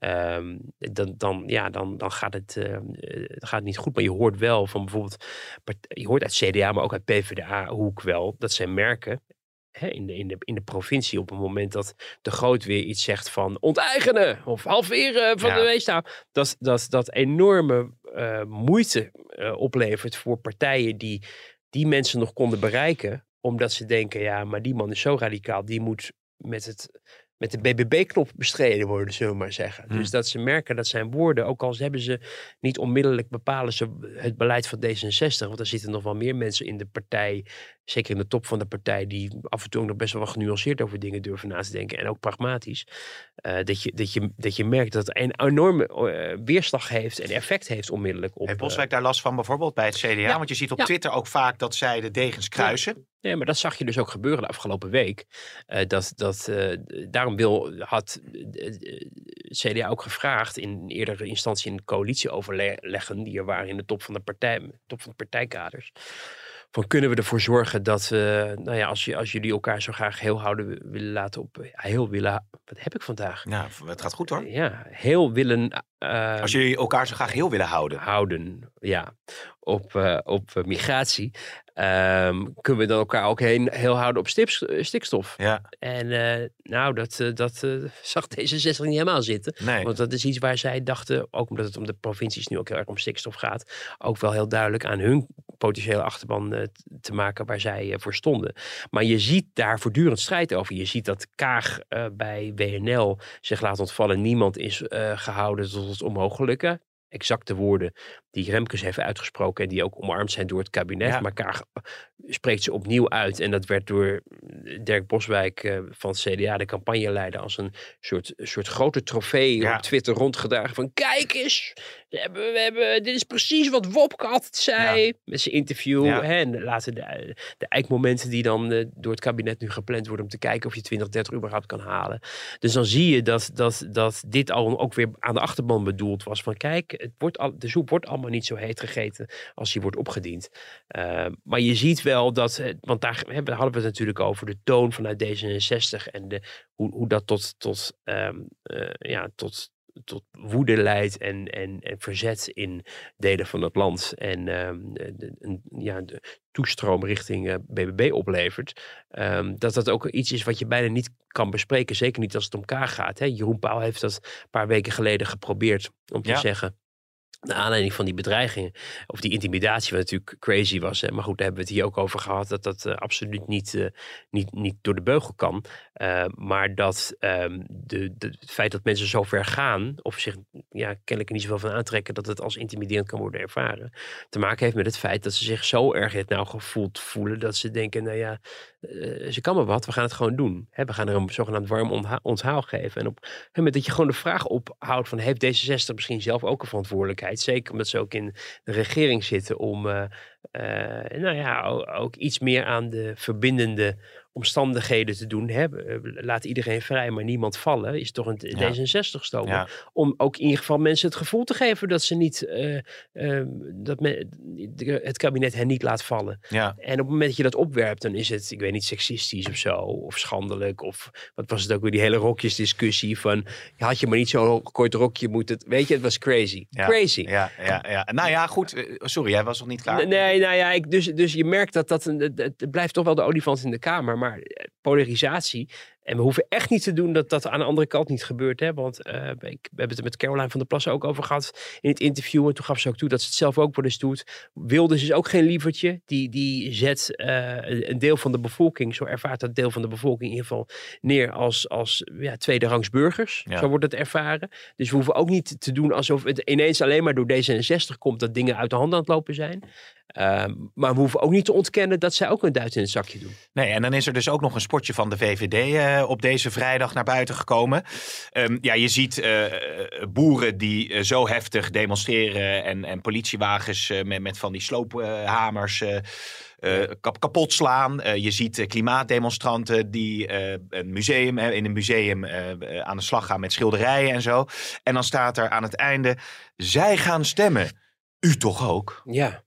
Um, dan, dan, ja, dan, dan gaat, het, uh, gaat het niet goed. Maar je hoort wel van bijvoorbeeld, je hoort uit C D A, maar ook uit P v d A-hoek wel, dat zij merken hè, in, de, in, de, in de provincie op het moment dat de Groot weer iets zegt van onteigenen of halveren van Ja. de weestaal. Dat dat, dat enorme uh, moeite uh, oplevert voor partijen die die mensen nog konden bereiken. Omdat ze denken, ja, maar die man is zo radicaal, die moet met het... met de B B B-knop bestreden worden, zullen we maar zeggen. Hmm. Dus dat ze merken dat zijn woorden, ook al hebben ze niet onmiddellijk bepalen ze het beleid van D zesenzestig, want er zitten nog wel meer mensen in de partij, zeker in de top van de partij, die af en toe ook nog best wel wat genuanceerd over dingen durven na te denken en ook pragmatisch. Uh, dat, je, dat, je, dat je merkt dat het een enorme uh, weerslag heeft en effect heeft onmiddellijk op... Heeft Boswijk daar last van bijvoorbeeld bij het C D A? Ja. Want je ziet op Ja. Twitter ook vaak dat zij de degens kruisen. Ja, maar dat zag je dus ook gebeuren de afgelopen week. Uh, dat, dat, uh, daarom wil, had het C D A ook gevraagd in eerdere instantie in coalitieoverleggen die er waren in de top van de partij, top van de partijkaders. Van kunnen we ervoor zorgen dat, uh, nou ja, als, je, als jullie elkaar zo graag heel houden willen laten op, heel willen, wat heb ik vandaag? Nou, het gaat goed hoor. Ja, heel willen... Uh, Als jullie elkaar zo graag heel willen houden. Houden, ja, op, uh, op uh, migratie. Um, kunnen we dan elkaar ook heen, heel houden op stips, uh, stikstof. Ja. En uh, nou, dat, uh, dat uh, zag D zesenzestig niet helemaal zitten. Nee. Want dat is iets waar zij dachten, ook omdat het om de provincies nu ook heel erg om stikstof gaat, ook wel heel duidelijk aan hun potentiële achterban uh, te maken waar zij uh, voor stonden. Maar je ziet daar voortdurend strijd over. Je ziet dat Kaag uh, bij W N L zich laat ontvallen. Niemand is uh, gehouden tot het onmogelijke. Exacte woorden die Remkes heeft uitgesproken en die ook omarmd zijn door het kabinet. Ja. Maar Kaag spreekt ze opnieuw uit en dat werd door Dirk Boswijk uh, van het C D A, de campagneleider, als een soort, soort grote trofee Ja. op Twitter rondgedragen van kijk eens, we hebben, we hebben, dit is precies wat Wopke altijd zei Ja. met zijn interview. Ja. Hè, en later de, de eikmomenten die dan uh, door het kabinet nu gepland worden om te kijken of je twintig dertig überhaupt kan halen. Dus dan zie je dat, dat, dat dit al ook weer aan de achterban bedoeld was van kijk, het wordt al, de soep wordt allemaal niet zo heet gegeten als die wordt opgediend. Uh, maar je ziet wel dat, want daar hebben, hadden we het natuurlijk over, de toon vanuit D zesenzestig en de, hoe, hoe dat tot, tot, um, uh, ja, tot, tot woede leidt en, en, en verzet in delen van het land. En um, de, de, ja, de toestroom richting uh, B B B oplevert. Um, dat dat ook iets is wat je bijna niet kan bespreken. Zeker niet als het om Kaag gaat. Hè. Jeroen Pauw heeft dat een paar weken geleden geprobeerd om te Ja. zeggen, naar aanleiding van die bedreigingen, of die intimidatie, wat natuurlijk crazy was. Hè? Maar goed, daar hebben we het hier ook over gehad, dat dat uh, absoluut niet, uh, niet, niet door de beugel kan. Uh, maar dat um, de, de, het feit dat mensen zo ver gaan, of zich ja, kennelijk niet zoveel van aantrekken, dat het als intimiderend kan worden ervaren, te maken heeft met het feit dat ze zich zo erg het nou gevoeld voelen, dat ze denken, nou ja, uh, ze kan maar wat, we gaan het gewoon doen. Hè? We gaan er een zogenaamd warm ontha- onthaal geven. En op het moment dat je gewoon de vraag ophoudt van, heeft D zesenzestig misschien zelf ook een verantwoordelijkheid? Zeker omdat ze ook in de regering zitten om uh, uh, nou ja, ook, ook iets meer aan de verbindende omstandigheden te doen hebben. Laat iedereen vrij, maar niemand vallen, is toch een D zesenzestig-stomer. Ja. Om ook in ieder geval mensen het gevoel te geven dat ze niet, uh, uh, dat men, het kabinet hen niet laat vallen. Ja. En op het moment dat je dat opwerpt, dan is het, ik weet niet, seksistisch of zo, of schandelijk, of wat was het ook weer, die hele rokjesdiscussie van, had je maar niet zo'n kort rokje moeten, weet je, het was crazy. Ja. Crazy. Ja, ja, ja. Nou ja, goed, sorry, jij was nog niet klaar. Nee, nou ja, ik, dus, dus je merkt dat dat, het, het blijft toch wel de olifant in de kamer, maar polarisatie. En we hoeven echt niet te doen dat dat aan de andere kant niet gebeurt. Hè? Want uh, ik, we hebben het er met Caroline van der Plassen ook over gehad in het interview. En toen gaf ze ook toe dat ze het zelf ook wel eens doet. Wilders is ook geen lievertje. Die, die zet uh, een deel van de bevolking, zo ervaart dat deel van de bevolking in ieder geval, neer als, als ja, tweederangs burgers. Ja. Zo wordt het ervaren. Dus we hoeven ook niet te doen alsof het ineens alleen maar door D zesenzestig komt dat dingen uit de hand aan het lopen zijn. Uh, maar we hoeven ook niet te ontkennen dat zij ook een duit in het zakje doen. Nee, en dan is er dus ook nog een spotje van de V V D uh, op deze vrijdag naar buiten gekomen. Um, ja, je ziet uh, boeren die uh, zo heftig demonstreren en, en politiewagens uh, met, met van die sloophamers uh, uh, kap, kapot slaan. Uh, je ziet uh, klimaatdemonstranten die uh, een museum, uh, in een museum uh, uh, aan de slag gaan met schilderijen en zo. En dan staat er aan het einde, zij gaan stemmen. U toch ook? Ja.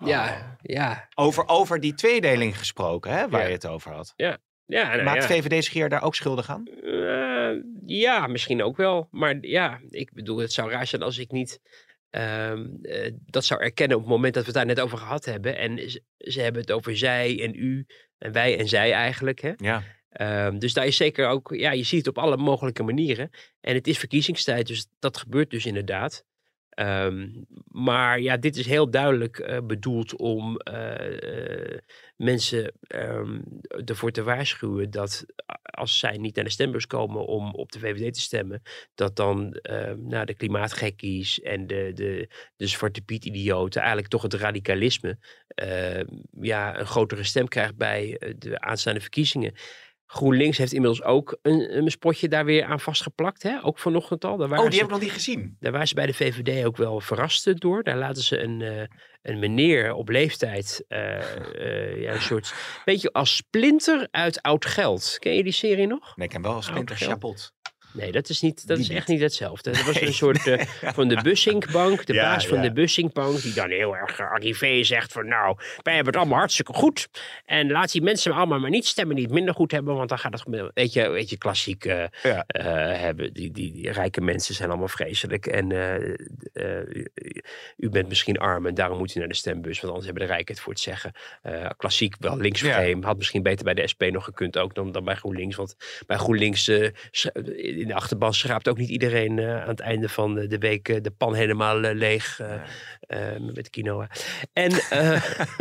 Ja, ja. Over, over die tweedeling gesproken, hè, waar ja. je het over had. Ja. Ja, nou, Maakt ja. V V D zich hier daar ook schuldig aan? Uh, ja, misschien ook wel. Maar ja, ik bedoel, het zou raar zijn als ik niet uh, uh, dat zou erkennen op het moment dat we het daar net over gehad hebben. En ze, ze hebben het over zij en u en wij en zij eigenlijk. Hè? Ja. Um, dus daar is zeker ook, ja, je ziet het op alle mogelijke manieren. En het is verkiezingstijd, dus dat gebeurt dus inderdaad. Um, maar ja, dit is heel duidelijk uh, bedoeld om uh, uh, mensen um, ervoor te waarschuwen dat als zij niet naar de stembus komen om op de V V D te stemmen, dat dan uh, nou, de klimaatgekkies en de, de, de Zwarte Piet-idioten eigenlijk toch het radicalisme uh, ja, een grotere stem krijgt bij de aanstaande verkiezingen. GroenLinks heeft inmiddels ook een, een spotje daar weer aan vastgeplakt. Hè? Ook vanochtend al. Daar oh, die ze, heb ik nog niet gezien. Daar waren ze bij de V V D ook wel verrast door. Daar laten ze een, uh, een meneer op leeftijd, uh, uh, ja, een soort, beetje als Splinter uit Oud Geld. Ken je die serie nog? Nee, ik ken wel als Splinter Chapot. Nee, dat is, niet, dat is echt niet hetzelfde. Dat was Nee. een soort uh, van de Bussinkbank. De Ja, baas van ja. de Bussinkbank. Die dan heel erg uh, arrivé zegt van nou, wij hebben het allemaal hartstikke goed. En laat die mensen allemaal maar niet stemmen die het minder goed hebben. Want dan gaat het, weet je, weet je klassiek uh, Ja. uh, hebben. Die, die, die rijke mensen zijn allemaal vreselijk. En uh, uh, u bent misschien arm en daarom moet u naar de stembus. Want anders hebben de rijken het voor het zeggen. Uh, klassiek wel linksvreemd. Had misschien beter bij de S P nog gekund ook dan, dan bij GroenLinks. Want bij GroenLinks uh, in de achterban schraapt ook niet iedereen uh, aan het einde van de, de week uh, de pan helemaal uh, leeg uh, uh, met quinoa. En, uh,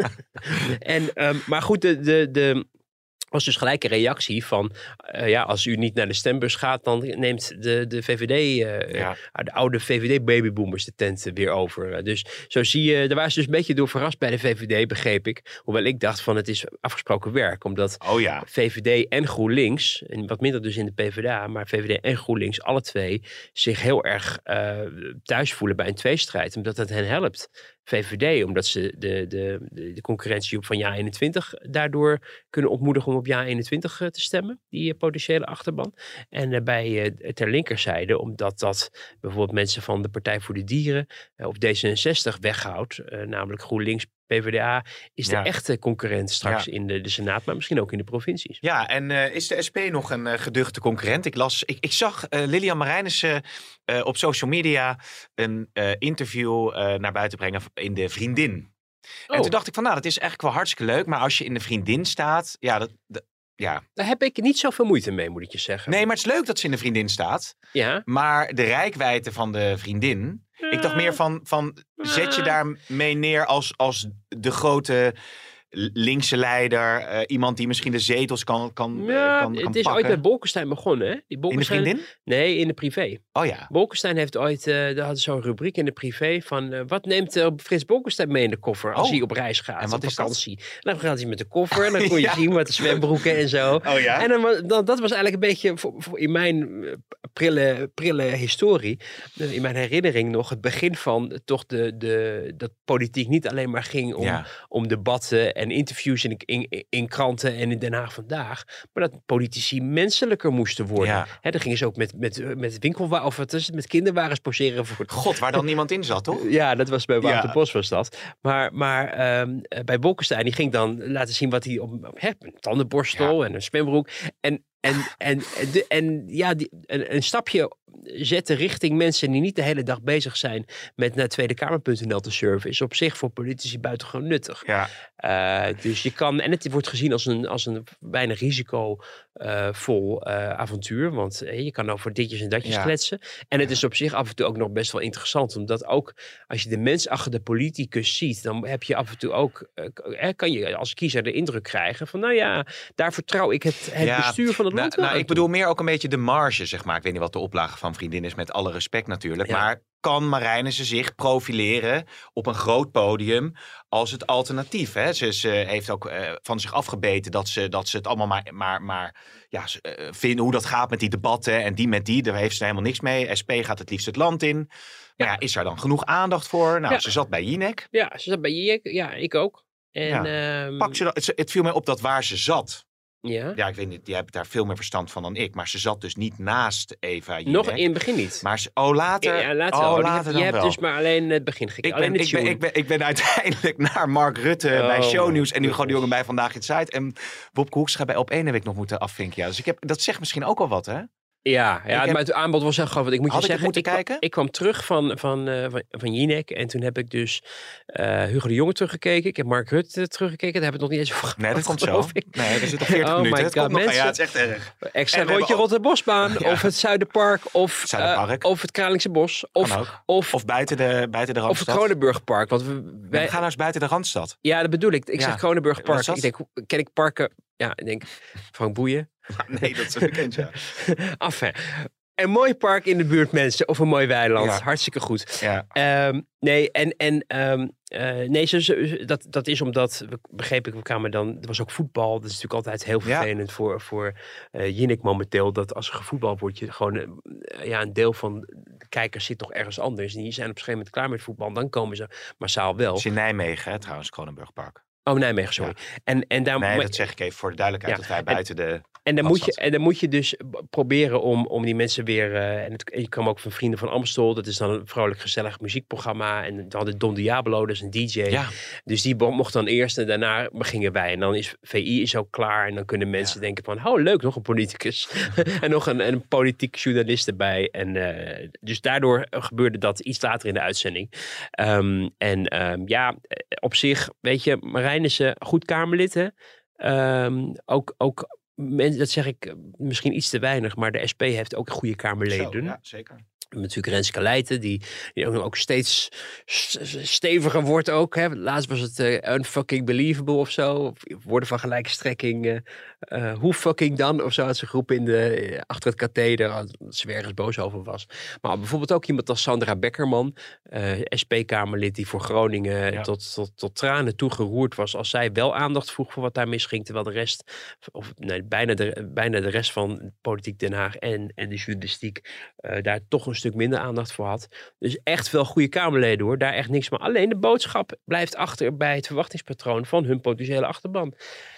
en um, maar goed, de, de, de was dus gelijk een reactie van, uh, ja, als u niet naar de stembus gaat, dan neemt de, de V V D, uh, Ja. de oude V V D-babyboomers de tent weer over. Uh, dus zo zie je, daar waren ze dus een beetje door verrast bij de V V D, begreep ik. Hoewel ik dacht van, het is afgesproken werk, omdat Oh ja. V V D en GroenLinks, en wat minder dus in de PvdA, maar V V D en GroenLinks, alle twee, zich heel erg uh, thuis voelen bij een tweestrijd, omdat dat hen helpt. V V D, omdat ze de, de, de concurrentie op van Ja eenentwintig daardoor kunnen ontmoedigen om op Ja eenentwintig te stemmen, die uh, potentiële achterban. En uh, bij uh, ter linkerzijde, omdat dat bijvoorbeeld mensen van de Partij voor de Dieren uh, of D zesenzestig weghoudt, uh, namelijk GroenLinks, PvdA, is de Ja. echte concurrent straks Ja. in de, de Senaat, maar misschien ook in de provincies. Ja, en uh, is de S P nog een uh, geduchte concurrent? Ik, las, ik, ik zag uh, Lilian Marijnissen uh, op social media een uh, interview uh, naar buiten brengen in de Vriendin. Oh. En toen dacht ik van, nou, dat is eigenlijk wel hartstikke leuk. Maar als je in de Vriendin staat, ja, dat, dat, ja. Daar heb ik niet zoveel moeite mee, moet ik je zeggen. Nee, maar het is leuk dat ze in de Vriendin staat. Ja, Maar de reikwijdte van de Vriendin Ik dacht meer van, van zet je daarmee neer als, als de grote linkse leider, uh, iemand die misschien de zetels kan, kan, ja, kan, kan het is pakken. ooit bij Bolkestein begonnen, hè? Die Bolkestein, in de vriendin? Nee, in de privé. Oh ja. Bolkestein heeft ooit, uh, daar hadden zo'n rubriek in de privé van, uh, wat neemt uh, Frits Bolkestein mee in de koffer als oh. hij op reis gaat, en wat op is vakantie. En dan gaat hij met de koffer en dan kon je ja. zien wat de zwembroeken en zo. Oh ja? En dan, dan, dat was eigenlijk een beetje, voor, voor in mijn uh, prille, prille historie, uh, in mijn herinnering nog, het begin van uh, toch de, de, dat politiek niet alleen maar ging om, ja. om debatten en interviews in, in, in kranten en in Den Haag Vandaag, maar dat politici menselijker moesten worden. Ja. Hè, dan gingen ze ook met, met, met winkelwagens, of wat is het, met kinderwagens poseren voor het... God, waar dan niemand in zat, toch? Ja, dat was bij Wouter Ja. Bos was dat. Maar, maar um, bij Bolkestein, die ging dan laten zien wat hij op hè, een tandenborstel Ja. en een zwembroek. En, en, en, de, en ja, die, een, een stapje zetten richting mensen die niet de hele dag bezig zijn met naar tweedekamer punt n l te surfen, is op zich voor politici buitengewoon nuttig. Ja. Uh, dus je kan, en het wordt gezien als een, als een bijna risicovol uh, uh, avontuur, want uh, je kan over ditjes en datjes Ja. kletsen. En het is op zich af en toe ook nog best wel interessant, omdat ook als je de mens achter de politicus ziet, dan heb je af en toe ook, uh, kan je als kiezer de indruk krijgen van, nou ja, daar vertrouw ik het, het Ja, bestuur van het nou, land wel nou, aan ik bedoel meer ook een beetje de marge, zeg maar. Ik weet niet wat de oplage van Vriendin is, met alle respect natuurlijk. Ja. Maar kan Marijnissen zich profileren op een groot podium als het alternatief? Hè? Ze, ze heeft ook uh, van zich afgebeten dat ze, dat ze het allemaal maar, maar, maar ja, uh, vinden hoe dat gaat met die debatten en die met die. Daar heeft ze helemaal niks mee. S P gaat het liefst het land in. Maar ja, ja is er dan genoeg aandacht voor? Nou, Ja. ze zat bij Jinek. Ja, ze zat bij Jinek. Ja, ik ook. En, Ja. um, Pak ze dat, het, het viel mij op dat waar ze zat. ja. Ja, ik weet niet, jij hebt daar veel meer verstand van dan ik. Maar ze zat dus niet naast Eva Jinek. Nog in het begin niet. Maar ze, oh, later. Ja, later oh, wel. later je hebt, dan je hebt wel. dus maar alleen het begin gekeken. Ik alleen ben, de ik, ben, tune. ik, ben, ik ben uiteindelijk naar Mark Rutte Oh, bij Shownieuws. En nu my gewoon die jongen goodness. bij Vandaag in het Site. En Wopke Hoekstra bij Op één heb ik nog moeten afvinken. Ja. Dus ik heb, dat zegt misschien ook al wat, hè? Ja, ja heb- maar het aanbod was echt gewoon, want ik moet Had je ik het zeggen, moeten kwam, kijken? ik kwam terug van, van, uh, van, van Jinek en toen heb ik dus uh, Hugo de Jonge teruggekeken. Ik heb Mark Rutte teruggekeken, daar heb ik het nog niet eens over gehad. Nee, dat komt zo. geloof ik. Nee, er zit nog veertig Oh minuten. my Het God, komt nog, mensen. ja, het is echt erg. Extra En we rondje hebben ook- Rotterdambosbaan, Ja. of het Zuiderpark, of, Zuiderpark. Uh, of het Kralingse Bos, of, ook. of, Of buiten de, buiten de of het Randstad. Kronenburgpark. Want we, wij... wij, we gaan nou eens buiten de Randstad. ja, dat bedoel ik. Ik Ja. zeg Kronenburgpark. Wat is Ik dat? denk, hoe- ken ik parken? Ja, ik denk, Frank Boeien. Nee, dat is een bekend, ja. Enfin, een mooi park in de buurt, mensen. Of een mooi weiland. Ja. Hartstikke goed. ja. Um, nee, en, en um, uh, nee, zo, zo, dat, dat is omdat, we, begreep ik, we kwamen dan, er was ook voetbal. Dat is natuurlijk altijd heel Ja. vervelend voor, voor uh, Jinek momenteel. Dat als er gevoetbald wordt, je gewoon, uh, ja, een deel van de kijkers zit toch ergens anders. En die zijn op een gegeven moment klaar met voetbal. Dan komen ze massaal wel. Dat is in Nijmegen, hè, trouwens, Kronenburgpark. Oh, Nijmegen, sorry. En, en daar, Nee, maar- dat zeg ik even voor de duidelijkheid. Ja. Dat wij buiten de... En dan, moet je, Randstad. en dan moet je dus b- proberen om, om die mensen weer... Uh, en, het, en je kwam ook van Vrienden van Amstel. Dat is dan een vrolijk gezellig muziekprogramma. En dan hadden Don Diablo, dat is een D J. Ja. Dus die bo- mocht dan eerst en daarna gingen wij. En dan is V I is ook klaar. En dan kunnen mensen Ja. denken van... Oh, leuk, nog een politicus. en nog een, een politiek journalist erbij. En uh, dus daardoor gebeurde dat iets later in de uitzending. Um, en um, ja, op zich, weet je... Marijnissen, goed Kamerlid, hè? Um, ook... ook mensen, dat zeg ik misschien iets te weinig, maar de S P heeft ook goede Kamerleden. Zo, ja, zeker. Natuurlijk Renske Leijten, die, die ook, ook steeds steviger wordt ook. Hè. Laatst was het uh, unfucking believable of zo. Of woorden van gelijke strekking. Uh, uh, hoe fucking dan? Of zo had ze geroepen in de, uh, achter het katheder. Dat ze ergens boos over was. Maar bijvoorbeeld ook iemand als Sandra Beckerman. Uh, S P-Kamerlid die voor Groningen ja. tot, tot, tot tranen toe geroerd was. Als zij wel aandacht vroeg voor wat daar misging. Terwijl de rest, of nee, bijna, de, bijna de rest van politiek Den Haag en, en de journalistiek uh, daar toch een stuk minder aandacht voor had. Dus echt wel goede Kamerleden hoor. Daar echt niks van. Alleen de boodschap blijft achter bij het verwachtingspatroon van hun potentiële achterban.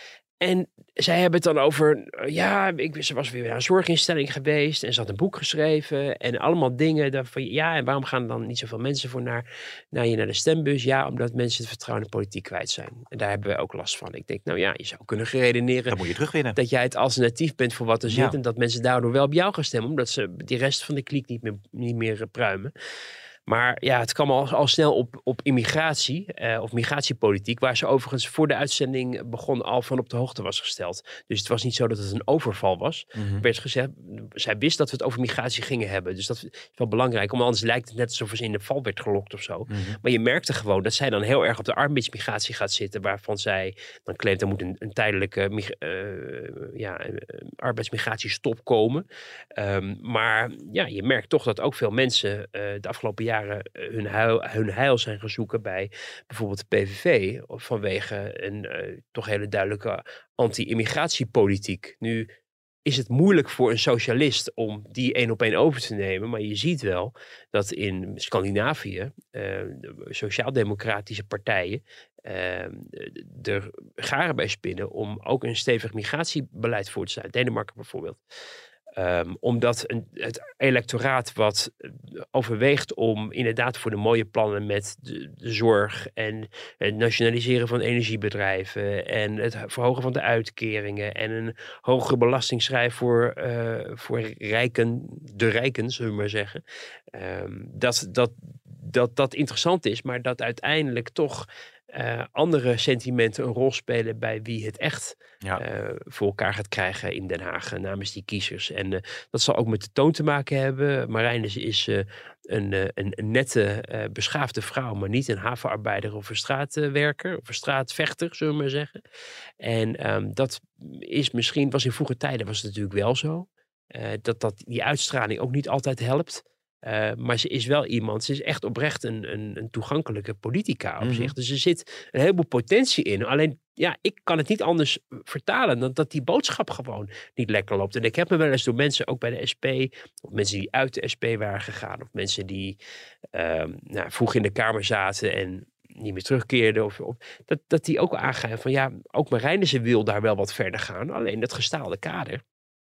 En zij hebben het dan over, ja, ik, ze was weer naar een zorginstelling geweest en ze had een boek geschreven en allemaal dingen. Daarvan, ja, en waarom gaan er dan niet zoveel mensen voor naar, naar je naar de stembus? Ja, omdat mensen het vertrouwen in de politiek kwijt zijn. En daar hebben we ook last van. Ik denk, nou ja, je zou kunnen geredeneren Dan moet je terugwinnen. dat jij het alternatief bent voor wat er zit Ja. en dat mensen daardoor wel op jou gaan stemmen, omdat ze die rest van de kliek niet meer, niet meer pruimen. Maar ja, het kwam al, al snel op, op immigratie uh, of migratiepolitiek, waar ze overigens voor de uitzending begon al van op de hoogte was gesteld. Dus het was niet zo dat het een overval was. Mm-hmm. Werd gezegd, zij wist dat we het over migratie gingen hebben. Dus dat is wel belangrijk, omdat anders lijkt het net alsof ze in de val werd gelokt of zo. Mm-hmm. Maar je merkte gewoon dat zij dan heel erg op de arbeidsmigratie gaat zitten, waarvan zij dan claimt, er moet een, een tijdelijke uh, ja, arbeidsmigratiestop komen. Um, maar ja, je merkt toch dat ook veel mensen uh, de afgelopen jaren hun heil, hun heil zijn gaan zoeken bij bijvoorbeeld de P V V vanwege een uh, toch hele duidelijke anti-immigratiepolitiek. Nu is het moeilijk voor een socialist om die één op één over te nemen, maar je ziet wel dat in Scandinavië uh, de sociaal-democratische partijen uh, er garen bij spinnen om ook een stevig migratiebeleid voor te staan. Denemarken bijvoorbeeld. Um, omdat een, het electoraat wat overweegt om inderdaad voor de mooie plannen met de, de zorg en het nationaliseren van energiebedrijven en het verhogen van de uitkeringen en een hogere belastingschrijf voor, uh, voor rijken, de rijken, zullen we maar zeggen. Um, dat, dat, dat dat interessant is, maar dat uiteindelijk toch Uh, andere sentimenten een rol spelen bij wie het echt ja. uh, voor elkaar gaat krijgen in Den Haag uh, namens die kiezers. En uh, dat zal ook met de toon te maken hebben. Marijnissen is uh, een, uh, een, een nette, uh, beschaafde vrouw, maar niet een havenarbeider of een straatwerker of een straatvechter, zullen we maar zeggen. En um, dat is misschien, was in vroege tijden was het natuurlijk wel zo. Uh, dat, dat die uitstraling ook niet altijd helpt. Uh, maar ze is wel iemand, ze is echt oprecht een, een, een toegankelijke politica op mm-hmm. zich. Dus er zit een heleboel potentie in. Alleen, ja, ik kan het niet anders vertalen dan dat die boodschap gewoon niet lekker loopt. En ik heb me wel eens door mensen, ook bij de S P, of mensen die uit de S P waren gegaan, of mensen die uh, nou, vroeg in de Kamer zaten en niet meer terugkeerden, of, of, dat, dat die ook aangaan van, ja, ook Marijnissen wil daar wel wat verder gaan. Alleen dat gestaalde kader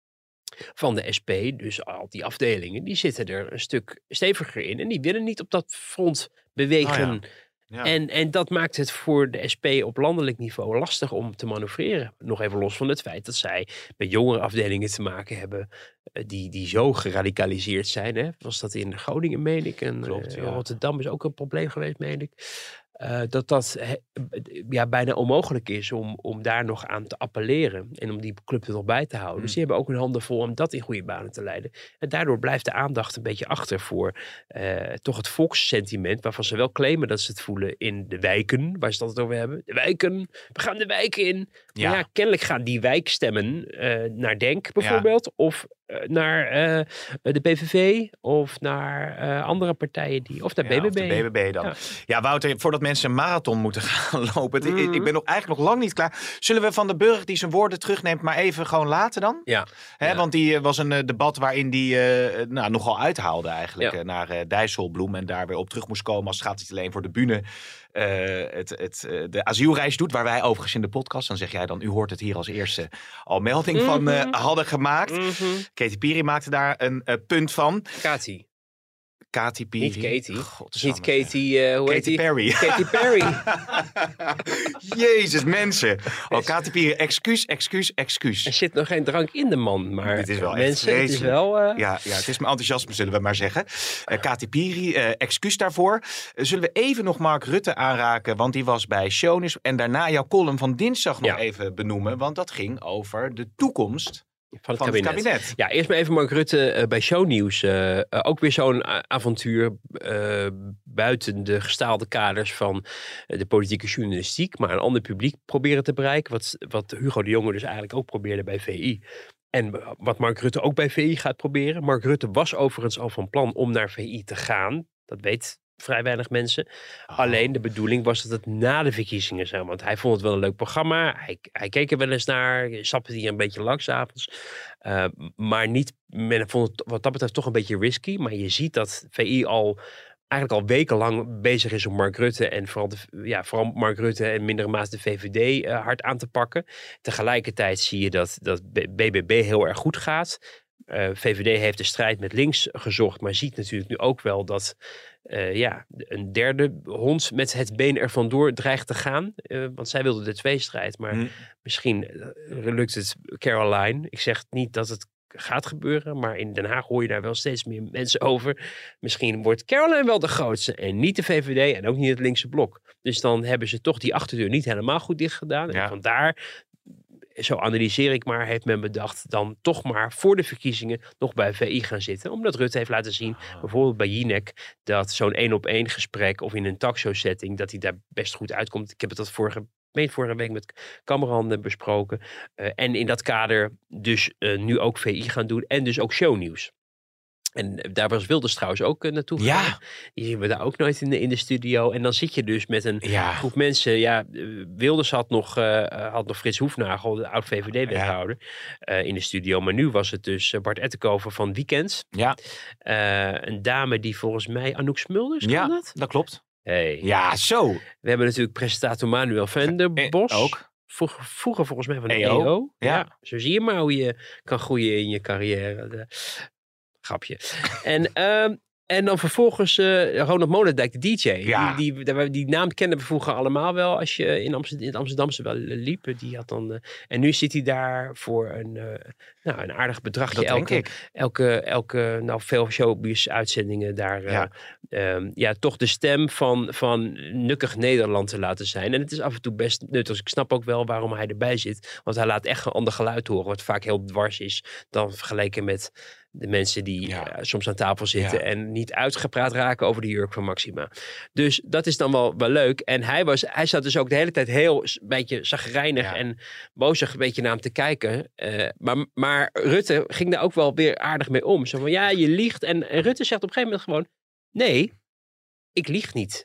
van de S P, dus al die afdelingen, die zitten er een stuk steviger in. En die willen niet op dat front bewegen. Oh ja. Ja. En, en dat maakt het voor de S P op landelijk niveau lastig om te manoeuvreren. Nog even los van het feit dat zij met jongere afdelingen te maken hebben die, die zo geradicaliseerd zijn. Hè? Was dat in Groningen, meen ik. En Klopt, ja. Rotterdam is ook een probleem geweest, meen ik. Uh, dat dat he, ja, bijna onmogelijk is om, om daar nog aan te appelleren. En om die club er nog bij te houden. Mm. Dus die hebben ook hun handen vol om dat in goede banen te leiden. En daardoor blijft de aandacht een beetje achter voor uh, toch het volkssentiment. Waarvan ze wel claimen dat ze het voelen in de wijken. Waar ze het altijd over hebben. De wijken, we gaan de wijken in. Ja. Maar ja, kennelijk gaan die wijkstemmen uh, naar Denk bijvoorbeeld. Ja. Of naar uh, de P V V of naar uh, andere partijen die, of naar ja, B B B. Of de B B B dan. Ja. ja, Wouter, voordat mensen een marathon moeten gaan lopen. Mm-hmm. Ik, ik ben nog eigenlijk nog lang niet klaar. Zullen we Van den Burg die zijn woorden terugneemt, maar even gewoon laten dan? Ja. Hè, ja. Want die uh, was een uh, debat waarin die uh, nou, nogal uithaalde eigenlijk ja. uh, naar uh, Dijsselbloem en daar weer op terug moest komen als het gaat niet alleen voor de bühne. Uh, het, het, uh, de asielreis doet, waar wij overigens in de podcast, dan zeg jij dan, u hoort het hier als eerste, al melding mm-hmm. van uh, hadden gemaakt. Mm-hmm. Katy Perry maakte daar een uh, punt van. Katy. Katy Perry. Niet Katy. Niet Katy, uh, hoe Katy heet die? Perry. Katy Perry. Jezus, mensen. Oh, Katy Perry, excuus, excuus, excuus. Er zit nog geen drank in de man, maar dit is wel mensen, het is wel... Uh... Ja, ja, het is mijn enthousiasme, zullen we maar zeggen. Uh, Katy Perry, uh, excuus daarvoor. Uh, zullen we even nog Mark Rutte aanraken, want die was bij Shownieuws. En daarna jouw column van dinsdag nog ja. even benoemen, want dat ging over de toekomst Van, het, van kabinet. het kabinet. Ja, eerst maar even Mark Rutte uh, bij Shownieuws. Uh, uh, ook weer zo'n uh, avontuur uh, buiten de gestaalde kaders van uh, de politieke journalistiek. Maar een ander publiek proberen te bereiken. Wat, wat Hugo de Jonge dus eigenlijk ook probeerde bij V I. En wat Mark Rutte ook bij V I gaat proberen. Mark Rutte was overigens al van plan om naar V I te gaan. Dat weet vrij weinig mensen. Oh. Alleen de bedoeling was dat het na de verkiezingen zou. Want hij vond het wel een leuk programma. Hij, hij keek er wel eens naar. Stapte hij een beetje langs avonds. Uh, maar niet, men vond het wat dat betreft toch een beetje risky. Maar je ziet dat V I al eigenlijk al wekenlang bezig is om Mark Rutte en vooral, de, ja, vooral Mark Rutte en mindere maat de V V D uh, hard aan te pakken. Tegelijkertijd zie je dat, dat B B B heel erg goed gaat. Uh, V V D heeft de strijd met links gezocht, maar ziet natuurlijk nu ook wel dat uh, ja, een derde hond met het been er vandoor dreigt te gaan. Uh, want zij wilde de tweestrijd, maar hmm. misschien uh, lukt het Caroline. Ik zeg niet dat het gaat gebeuren. Maar in Den Haag hoor je daar wel steeds meer mensen over. Misschien wordt Caroline wel de grootste en niet de V V D en ook niet het linkse blok. Dus dan hebben ze toch die achterdeur niet helemaal goed dicht gedaan. En ja. vandaar, zo analyseer ik maar, heeft men bedacht dan toch maar voor de verkiezingen nog bij V I gaan zitten. Omdat Rutte heeft laten zien, oh. bijvoorbeeld bij Jinek, dat zo'n één op één gesprek of in een talkshow setting, dat hij daar best goed uitkomt. Ik heb het dat vorige meen vorige week met Cameron besproken. Uh, en in dat kader dus uh, nu ook V I gaan doen. En dus ook shownieuws. En daar was Wilders trouwens ook uh, naartoe gegaan. Ja. Die zien we daar ook nooit in de, in de studio. En dan zit je dus met een ja. groep mensen. Ja, Wilders had nog, uh, had nog Frits Hoefnagel, de oud-V V D-wethouder, ja. uh, in de studio. Maar nu was het dus Bart Ettenkoven van Weekends. Ja. Uh, een dame die volgens mij, Anouk Smulders, ja, kan dat? dat klopt. Hey. Ja, zo. We hebben natuurlijk presentator Manuel van der Bos. Ook. Vroeger, vroeger volgens mij van de E E O. E O. Ja. ja. Zo zie je maar hoe je kan groeien in je carrière. De... Grapje. En, uh, en dan vervolgens uh, Ronald Molendijk, de D J. Ja. Die, die, die naam kenden we vroeger allemaal wel als je in, Amsterdam, in het Amsterdamse wel liep. Die had dan, uh, en nu zit hij daar voor een, uh, nou, een aardig bedragje. Dat elke, denk ik. Elke, elke, nou veel showbiz-uitzendingen daar. Ja. Uh, um, ja, toch de stem van, van nukkig Nederland te laten zijn. En het is af en toe best nuttig. Ik snap ook wel waarom hij erbij zit. Want hij laat echt een ander geluid horen. Wat vaak heel dwars is dan vergeleken met de mensen die ja. uh, soms aan tafel zitten ja. en niet uitgepraat raken over de jurk van Maxima. Dus dat is dan wel, wel leuk. En hij, was, hij zat dus ook de hele tijd heel een beetje chagrijnig ja. en bozig een beetje naar hem te kijken. Uh, maar, maar Rutte ging daar ook wel weer aardig mee om. Zo van, ja, je liegt. En, en Rutte zegt op een gegeven moment gewoon, nee, ik lieg niet.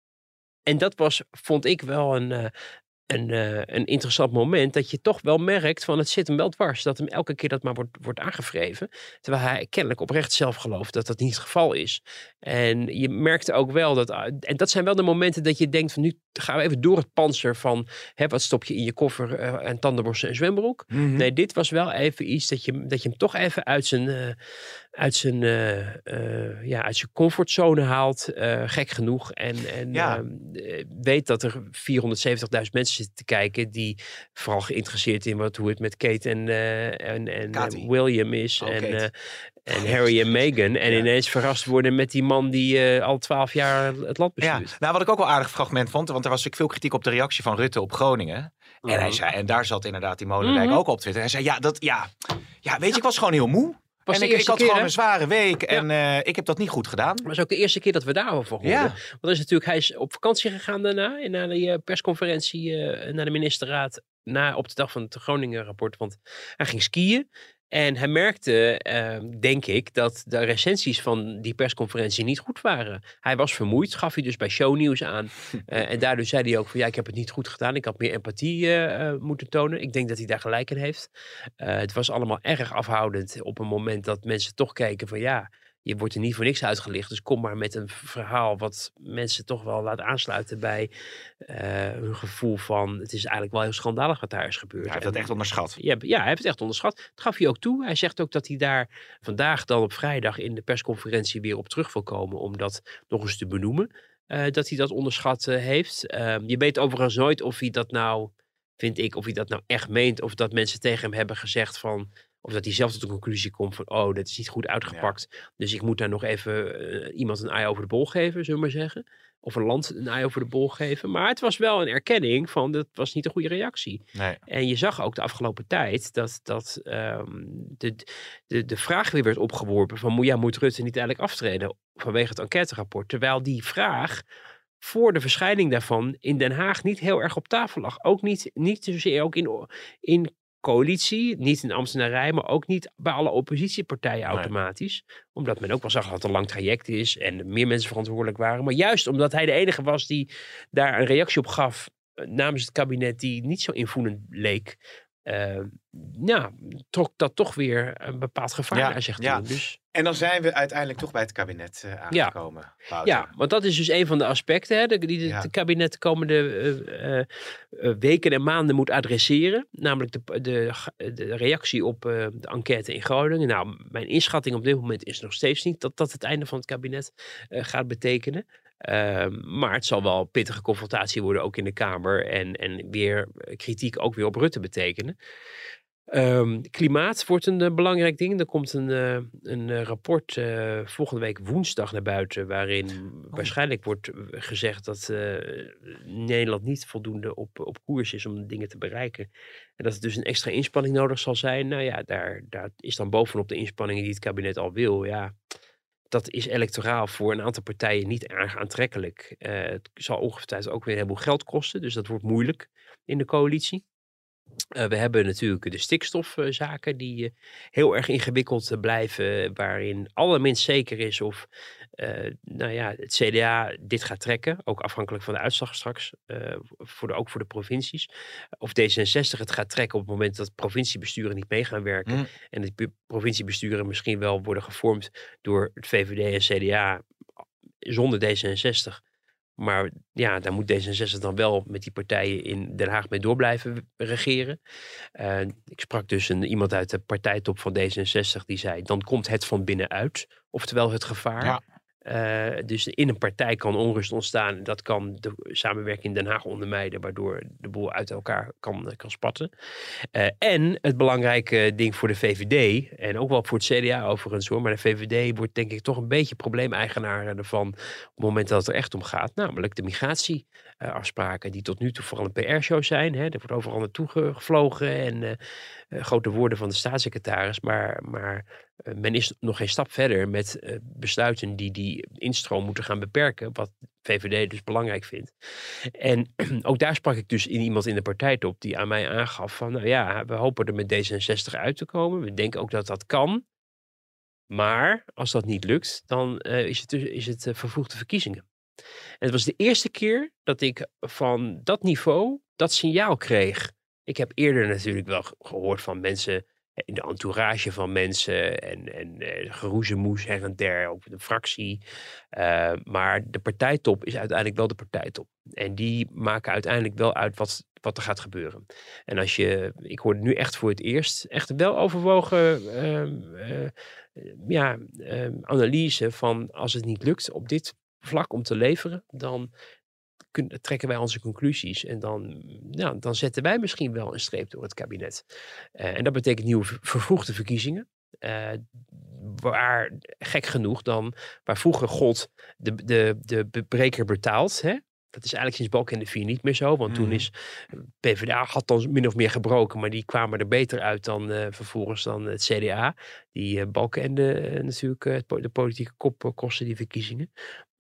En dat was, vond ik wel een... Uh, Een, uh, een interessant moment dat je toch wel merkt van het zit hem wel dwars. Dat hem elke keer dat maar wordt, wordt aangevreven. Terwijl hij kennelijk oprecht zelf gelooft dat dat niet het geval is. En je merkte ook wel dat... En dat zijn wel de momenten dat je denkt van nu gaan we even door het panzer van hè, wat stop je in je koffer uh, en tandenborstel en zwembroek. Mm-hmm. Nee, dit was wel even iets dat je, dat je hem toch even uit zijn, uh, uit zijn, uh, uh, ja, uit zijn comfortzone haalt. Uh, gek genoeg. En, en ja. uh, weet dat er vierhonderdzeventigduizend mensen zitten te kijken die vooral geïnteresseerd in wat, hoe het met Kate en, uh, en, en uh, William is. Oh, en, uh, en Harry en Meghan. En ja. ineens verrast worden met die man die uh, al twaalf jaar het land bestuurt. Ja. Nou, wat ik ook wel een aardig fragment vond, want er was natuurlijk veel kritiek op de reactie van Rutte op Groningen. Mm. En hij zei, en daar zat inderdaad die Molendijk mm-hmm. ook op Twitter. Hij zei, ja, dat, ja, ja, weet je, ik was gewoon heel moe. Was en ik, ik had keer, gewoon hè? een zware week en ja. uh, ik heb dat niet goed gedaan. Maar het is ook de eerste keer dat we daarover hoorden. Ja. Want dat is natuurlijk, hij is op vakantie gegaan daarna. En na die uh, persconferentie, uh, naar de ministerraad. Na, op de dag van het Groningen-rapport. Want hij ging skiën. En hij merkte, uh, denk ik, dat de recensies van die persconferentie niet goed waren. Hij was vermoeid, gaf hij dus bij shownieuws aan. Uh, en daardoor zei hij ook van ja, ik heb het niet goed gedaan. Ik had meer empathie uh, uh, moeten tonen. Ik denk dat hij daar gelijk in heeft. Uh, het was allemaal erg afhoudend op een moment dat mensen toch keken van ja, je wordt er niet voor niks uitgelicht. Dus kom maar met een verhaal wat mensen toch wel laat aansluiten bij uh, hun gevoel van het is eigenlijk wel heel schandalig wat daar is gebeurd. Ja, hij heeft dat echt onderschat. Ja, ja, hij heeft het echt onderschat. Dat gaf hij ook toe. Hij zegt ook dat hij daar vandaag dan op vrijdag in de persconferentie weer op terug wil komen om dat nog eens te benoemen. Uh, dat hij dat onderschat uh, heeft. Uh, je weet overigens nooit of hij dat nou, vind ik, of hij dat nou echt meent. Of dat mensen tegen hem hebben gezegd van... Of dat hij zelf tot de conclusie komt van... oh, dat is niet goed uitgepakt. Ja. Dus ik moet daar nog even uh, iemand een ei over de bol geven, zullen we maar zeggen. Of een land een ei over de bol geven. Maar het was wel een erkenning van... dat was niet een goede reactie. Nee. En je zag ook de afgelopen tijd... dat, dat um, de, de, de vraag weer werd opgeworpen... van ja, moet Rutte niet eigenlijk aftreden... vanwege het enquêterapport. Terwijl die vraag... voor de verschijning daarvan in Den Haag niet heel erg op tafel lag. Ook niet, niet zozeer ook in... in coalitie, niet in de ambtenarij, maar ook niet bij alle oppositiepartijen automatisch. Nee. Omdat men ook wel zag dat het een lang traject is en meer mensen verantwoordelijk waren. Maar juist omdat hij de enige was die daar een reactie op gaf namens het kabinet die niet zo invoelend leek. Uh, nou, trok dat toch weer een bepaald gevaar ja, naar zich toe. Ja. Dus... En dan zijn we uiteindelijk toch bij het kabinet uh, aangekomen. Ja. ja, want dat is dus een van de aspecten hè, die ja. het kabinet de komende uh, uh, weken en maanden moet adresseren. Namelijk de, de, de reactie op uh, de enquête in Groningen. Nou, mijn inschatting op dit moment is nog steeds niet dat dat het einde van het kabinet uh, gaat betekenen. Uh, maar het zal wel pittige confrontatie worden ook in de Kamer. En, en weer kritiek ook weer op Rutte betekenen. Um, klimaat wordt een uh, belangrijk ding. Er komt een, uh, een uh, rapport uh, volgende week woensdag naar buiten, waarin oh. waarschijnlijk wordt gezegd dat uh, Nederland niet voldoende op, op koers is om dingen te bereiken. En dat er dus een extra inspanning nodig zal zijn. Nou ja, daar, daar is dan bovenop de inspanningen die het kabinet al wil. Ja, dat is electoraal voor een aantal partijen niet erg aantrekkelijk. Uh, het zal ongetwijfeld ook weer een heleboel geld kosten, dus dat wordt moeilijk in de coalitie. Uh, we hebben natuurlijk de stikstofzaken die uh, heel erg ingewikkeld uh, blijven, waarin allerminst zeker is of uh, nou ja, het C D A dit gaat trekken, ook afhankelijk van de uitslag straks, uh, voor de, ook voor de provincies. Of D zesenzestig het gaat trekken op het moment dat provinciebesturen niet mee gaan werken. Mm. En de provinciebesturen misschien wel worden gevormd door het V V D en C D A zonder D zesenzestig. Maar ja, daar moet D zesenzestig dan wel met die partijen in Den Haag mee door blijven regeren. Uh, ik sprak dus een, iemand uit de partijtop van D zesenzestig die zei, dan komt het van binnenuit. Oftewel het gevaar. Ja. Uh, dus in een partij kan onrust ontstaan. Dat kan de samenwerking in Den Haag ondermijnen, waardoor de boel uit elkaar kan, kan spatten. Uh, en het belangrijke ding voor de V V D, en ook wel voor het C D A overigens hoor, maar de V V D wordt denk ik toch een beetje probleemeigenaar ervan op het moment dat het er echt om gaat. Namelijk de migratieafspraken die tot nu toe vooral een P R-show zijn. Hè. Er wordt overal naartoe gevlogen en uh, uh, grote woorden van de staatssecretaris, maar... maar Uh, men is nog geen stap verder met uh, besluiten die die instroom moeten gaan beperken, wat V V D dus belangrijk vindt. En ook daar sprak ik dus in iemand in de partijtop die aan mij aangaf van, nou ja, we hopen er met D zesenzestig uit te komen. We denken ook dat dat kan. Maar als dat niet lukt, dan uh, is het, dus, is het uh, vervroegde verkiezingen. En het was de eerste keer dat ik van dat niveau dat signaal kreeg. Ik heb eerder natuurlijk wel gehoord van mensen in de entourage van mensen en, en uh, geroezemoes her en der, ook de fractie. Uh, maar de partijtop is uiteindelijk wel de partijtop. En die maken uiteindelijk wel uit wat, wat er gaat gebeuren. En als je, ik hoor nu echt voor het eerst, echt wel overwogen uh, uh, ja, uh, analyse van als het niet lukt op dit vlak om te leveren, dan Kun, trekken wij onze conclusies en dan, nou, dan zetten wij misschien wel een streep door het kabinet. Uh, en dat betekent nieuwe vervroegde verkiezingen. Uh, waar, gek genoeg dan, waar vroeger God de, de, de bebreker betaalt. Hè? Dat is eigenlijk sinds Balkenende vier niet meer zo. Want mm. toen is P v d A had dan min of meer gebroken, maar die kwamen er beter uit dan uh, vervolgens dan het C D A. Die uh, Balkenende uh, natuurlijk uh, de politieke kop uh, kosten die verkiezingen.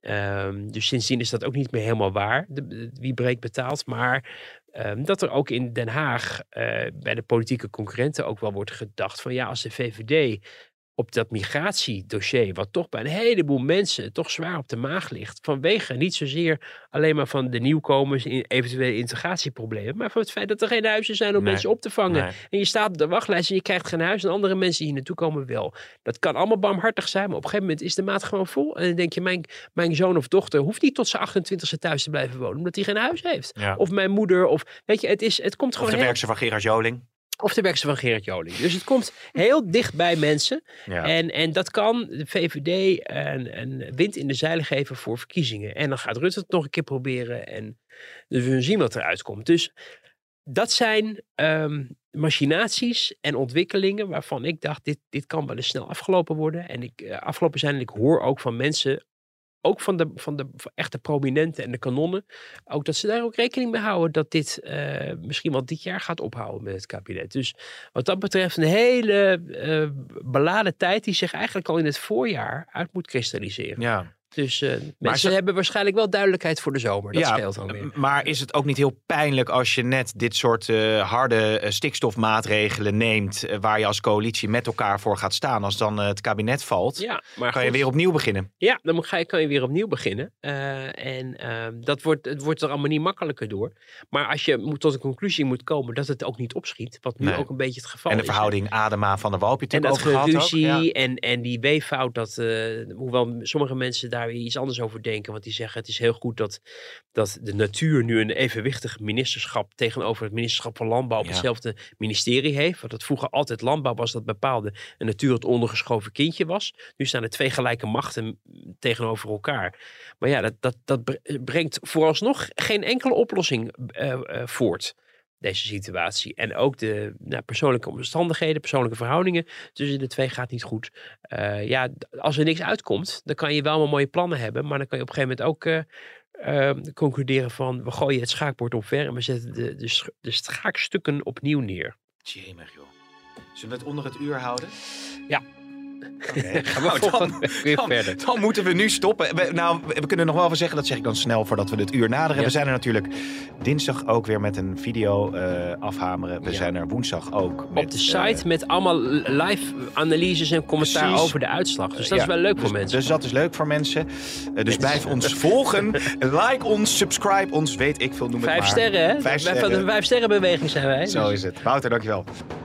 Um, dus sindsdien is dat ook niet meer helemaal waar, de, de, wie breekt betaalt. Maar um, dat er ook in Den Haag uh, bij de politieke concurrenten ook wel wordt gedacht van ja, als de V V D op dat migratiedossier, wat toch bij een heleboel mensen toch zwaar op de maag ligt, vanwege niet zozeer alleen maar van de nieuwkomers in eventuele integratieproblemen, maar van het feit dat er geen huizen zijn om nee, mensen op te vangen. Nee. En je staat op de wachtlijst en je krijgt geen huis en andere mensen die hier naartoe komen wel. Dat kan allemaal barmhartig zijn, maar op een gegeven moment is de maat gewoon vol. En dan denk je, mijn, mijn zoon of dochter hoeft niet tot zijn achtentwintigste thuis te blijven wonen, omdat hij geen huis heeft. Ja. Of mijn moeder, of weet je, het, is, het komt gewoon... Of de heel... werkster van Gerard Joling. Of de werkster van Gerard Joling. Dus het komt heel dicht bij mensen. Ja. En, en dat kan de V V D een, een wind in de zeilen geven voor verkiezingen. En dan gaat Rutte het nog een keer proberen. En dus we zien wat eruit komt. Dus dat zijn um, machinaties en ontwikkelingen waarvan ik dacht, dit, dit kan wel eens snel afgelopen worden. En ik, uh, afgelopen zijn en ik hoor ook van mensen, ook van de, van de van echte prominenten en de kanonnen, ook dat ze daar ook rekening mee houden dat dit uh, misschien wel dit jaar gaat ophouden met het kabinet. Dus wat dat betreft een hele uh, beladen tijd die zich eigenlijk al in het voorjaar uit moet kristalliseren. Ja. Dus uh, mensen ze... hebben waarschijnlijk wel duidelijkheid voor de zomer. Dat ja, scheelt dan weer. Maar is het ook niet heel pijnlijk als je net dit soort uh, harde uh, stikstofmaatregelen neemt, uh, waar je als coalitie met elkaar voor gaat staan als dan uh, het kabinet valt? Ja, maar kan goed, je weer opnieuw beginnen? Ja, dan ga je, kan je weer opnieuw beginnen. Uh, en uh, dat wordt, het wordt er allemaal niet makkelijker door. Maar als je moet, tot een conclusie moet komen dat het ook niet opschiet, wat nu nee. ook een beetje het geval is. En de verhouding is, Adema van der Wal heb je natuurlijk over gehad. En dat geruzie ja. en, en die weeffout, dat, uh, hoewel sommige mensen daar weer iets anders over denken, want die zeggen het is heel goed dat, dat de natuur nu een evenwichtig ministerschap tegenover het ministerschap van Landbouw op ja. hetzelfde ministerie heeft, want dat vroeger altijd landbouw was dat bepaalde en natuur het ondergeschoven kindje was. Nu staan er twee gelijke machten tegenover elkaar. Maar ja, dat, dat, dat brengt vooralsnog geen enkele oplossing uh, uh, voort. deze situatie. En ook de nou, persoonlijke omstandigheden, persoonlijke verhoudingen tussen de twee gaat niet goed. Uh, ja, als er niks uitkomt, dan kan je wel maar mooie plannen hebben. Maar dan kan je op een gegeven moment ook uh, uh, concluderen van, we gooien het schaakbord omver en we zetten de, de, sch- de schaakstukken opnieuw neer. Jemig, joh. Zullen we het onder het uur houden? Ja. Okay. Nou, dan, dan, dan moeten we nu stoppen. We, nou, we kunnen nog wel even zeggen, dat zeg ik dan snel voordat we het uur naderen. Ja. We zijn er natuurlijk dinsdag ook weer met een video uh, afhameren. We ja. zijn er woensdag ook. Met, op de site uh, met allemaal live analyses en commentaar precies. over de uitslag. Dus dat ja, is wel leuk dus, voor mensen. Dus dat is leuk voor mensen. Uh, dus blijf ons volgen. Like ons, subscribe ons, weet ik veel, noem het vijf maar. Sterren, hè? Vijf sterren, hè? Van de vijf sterren beweging zijn wij. Zo is het. Wouter, dankjewel.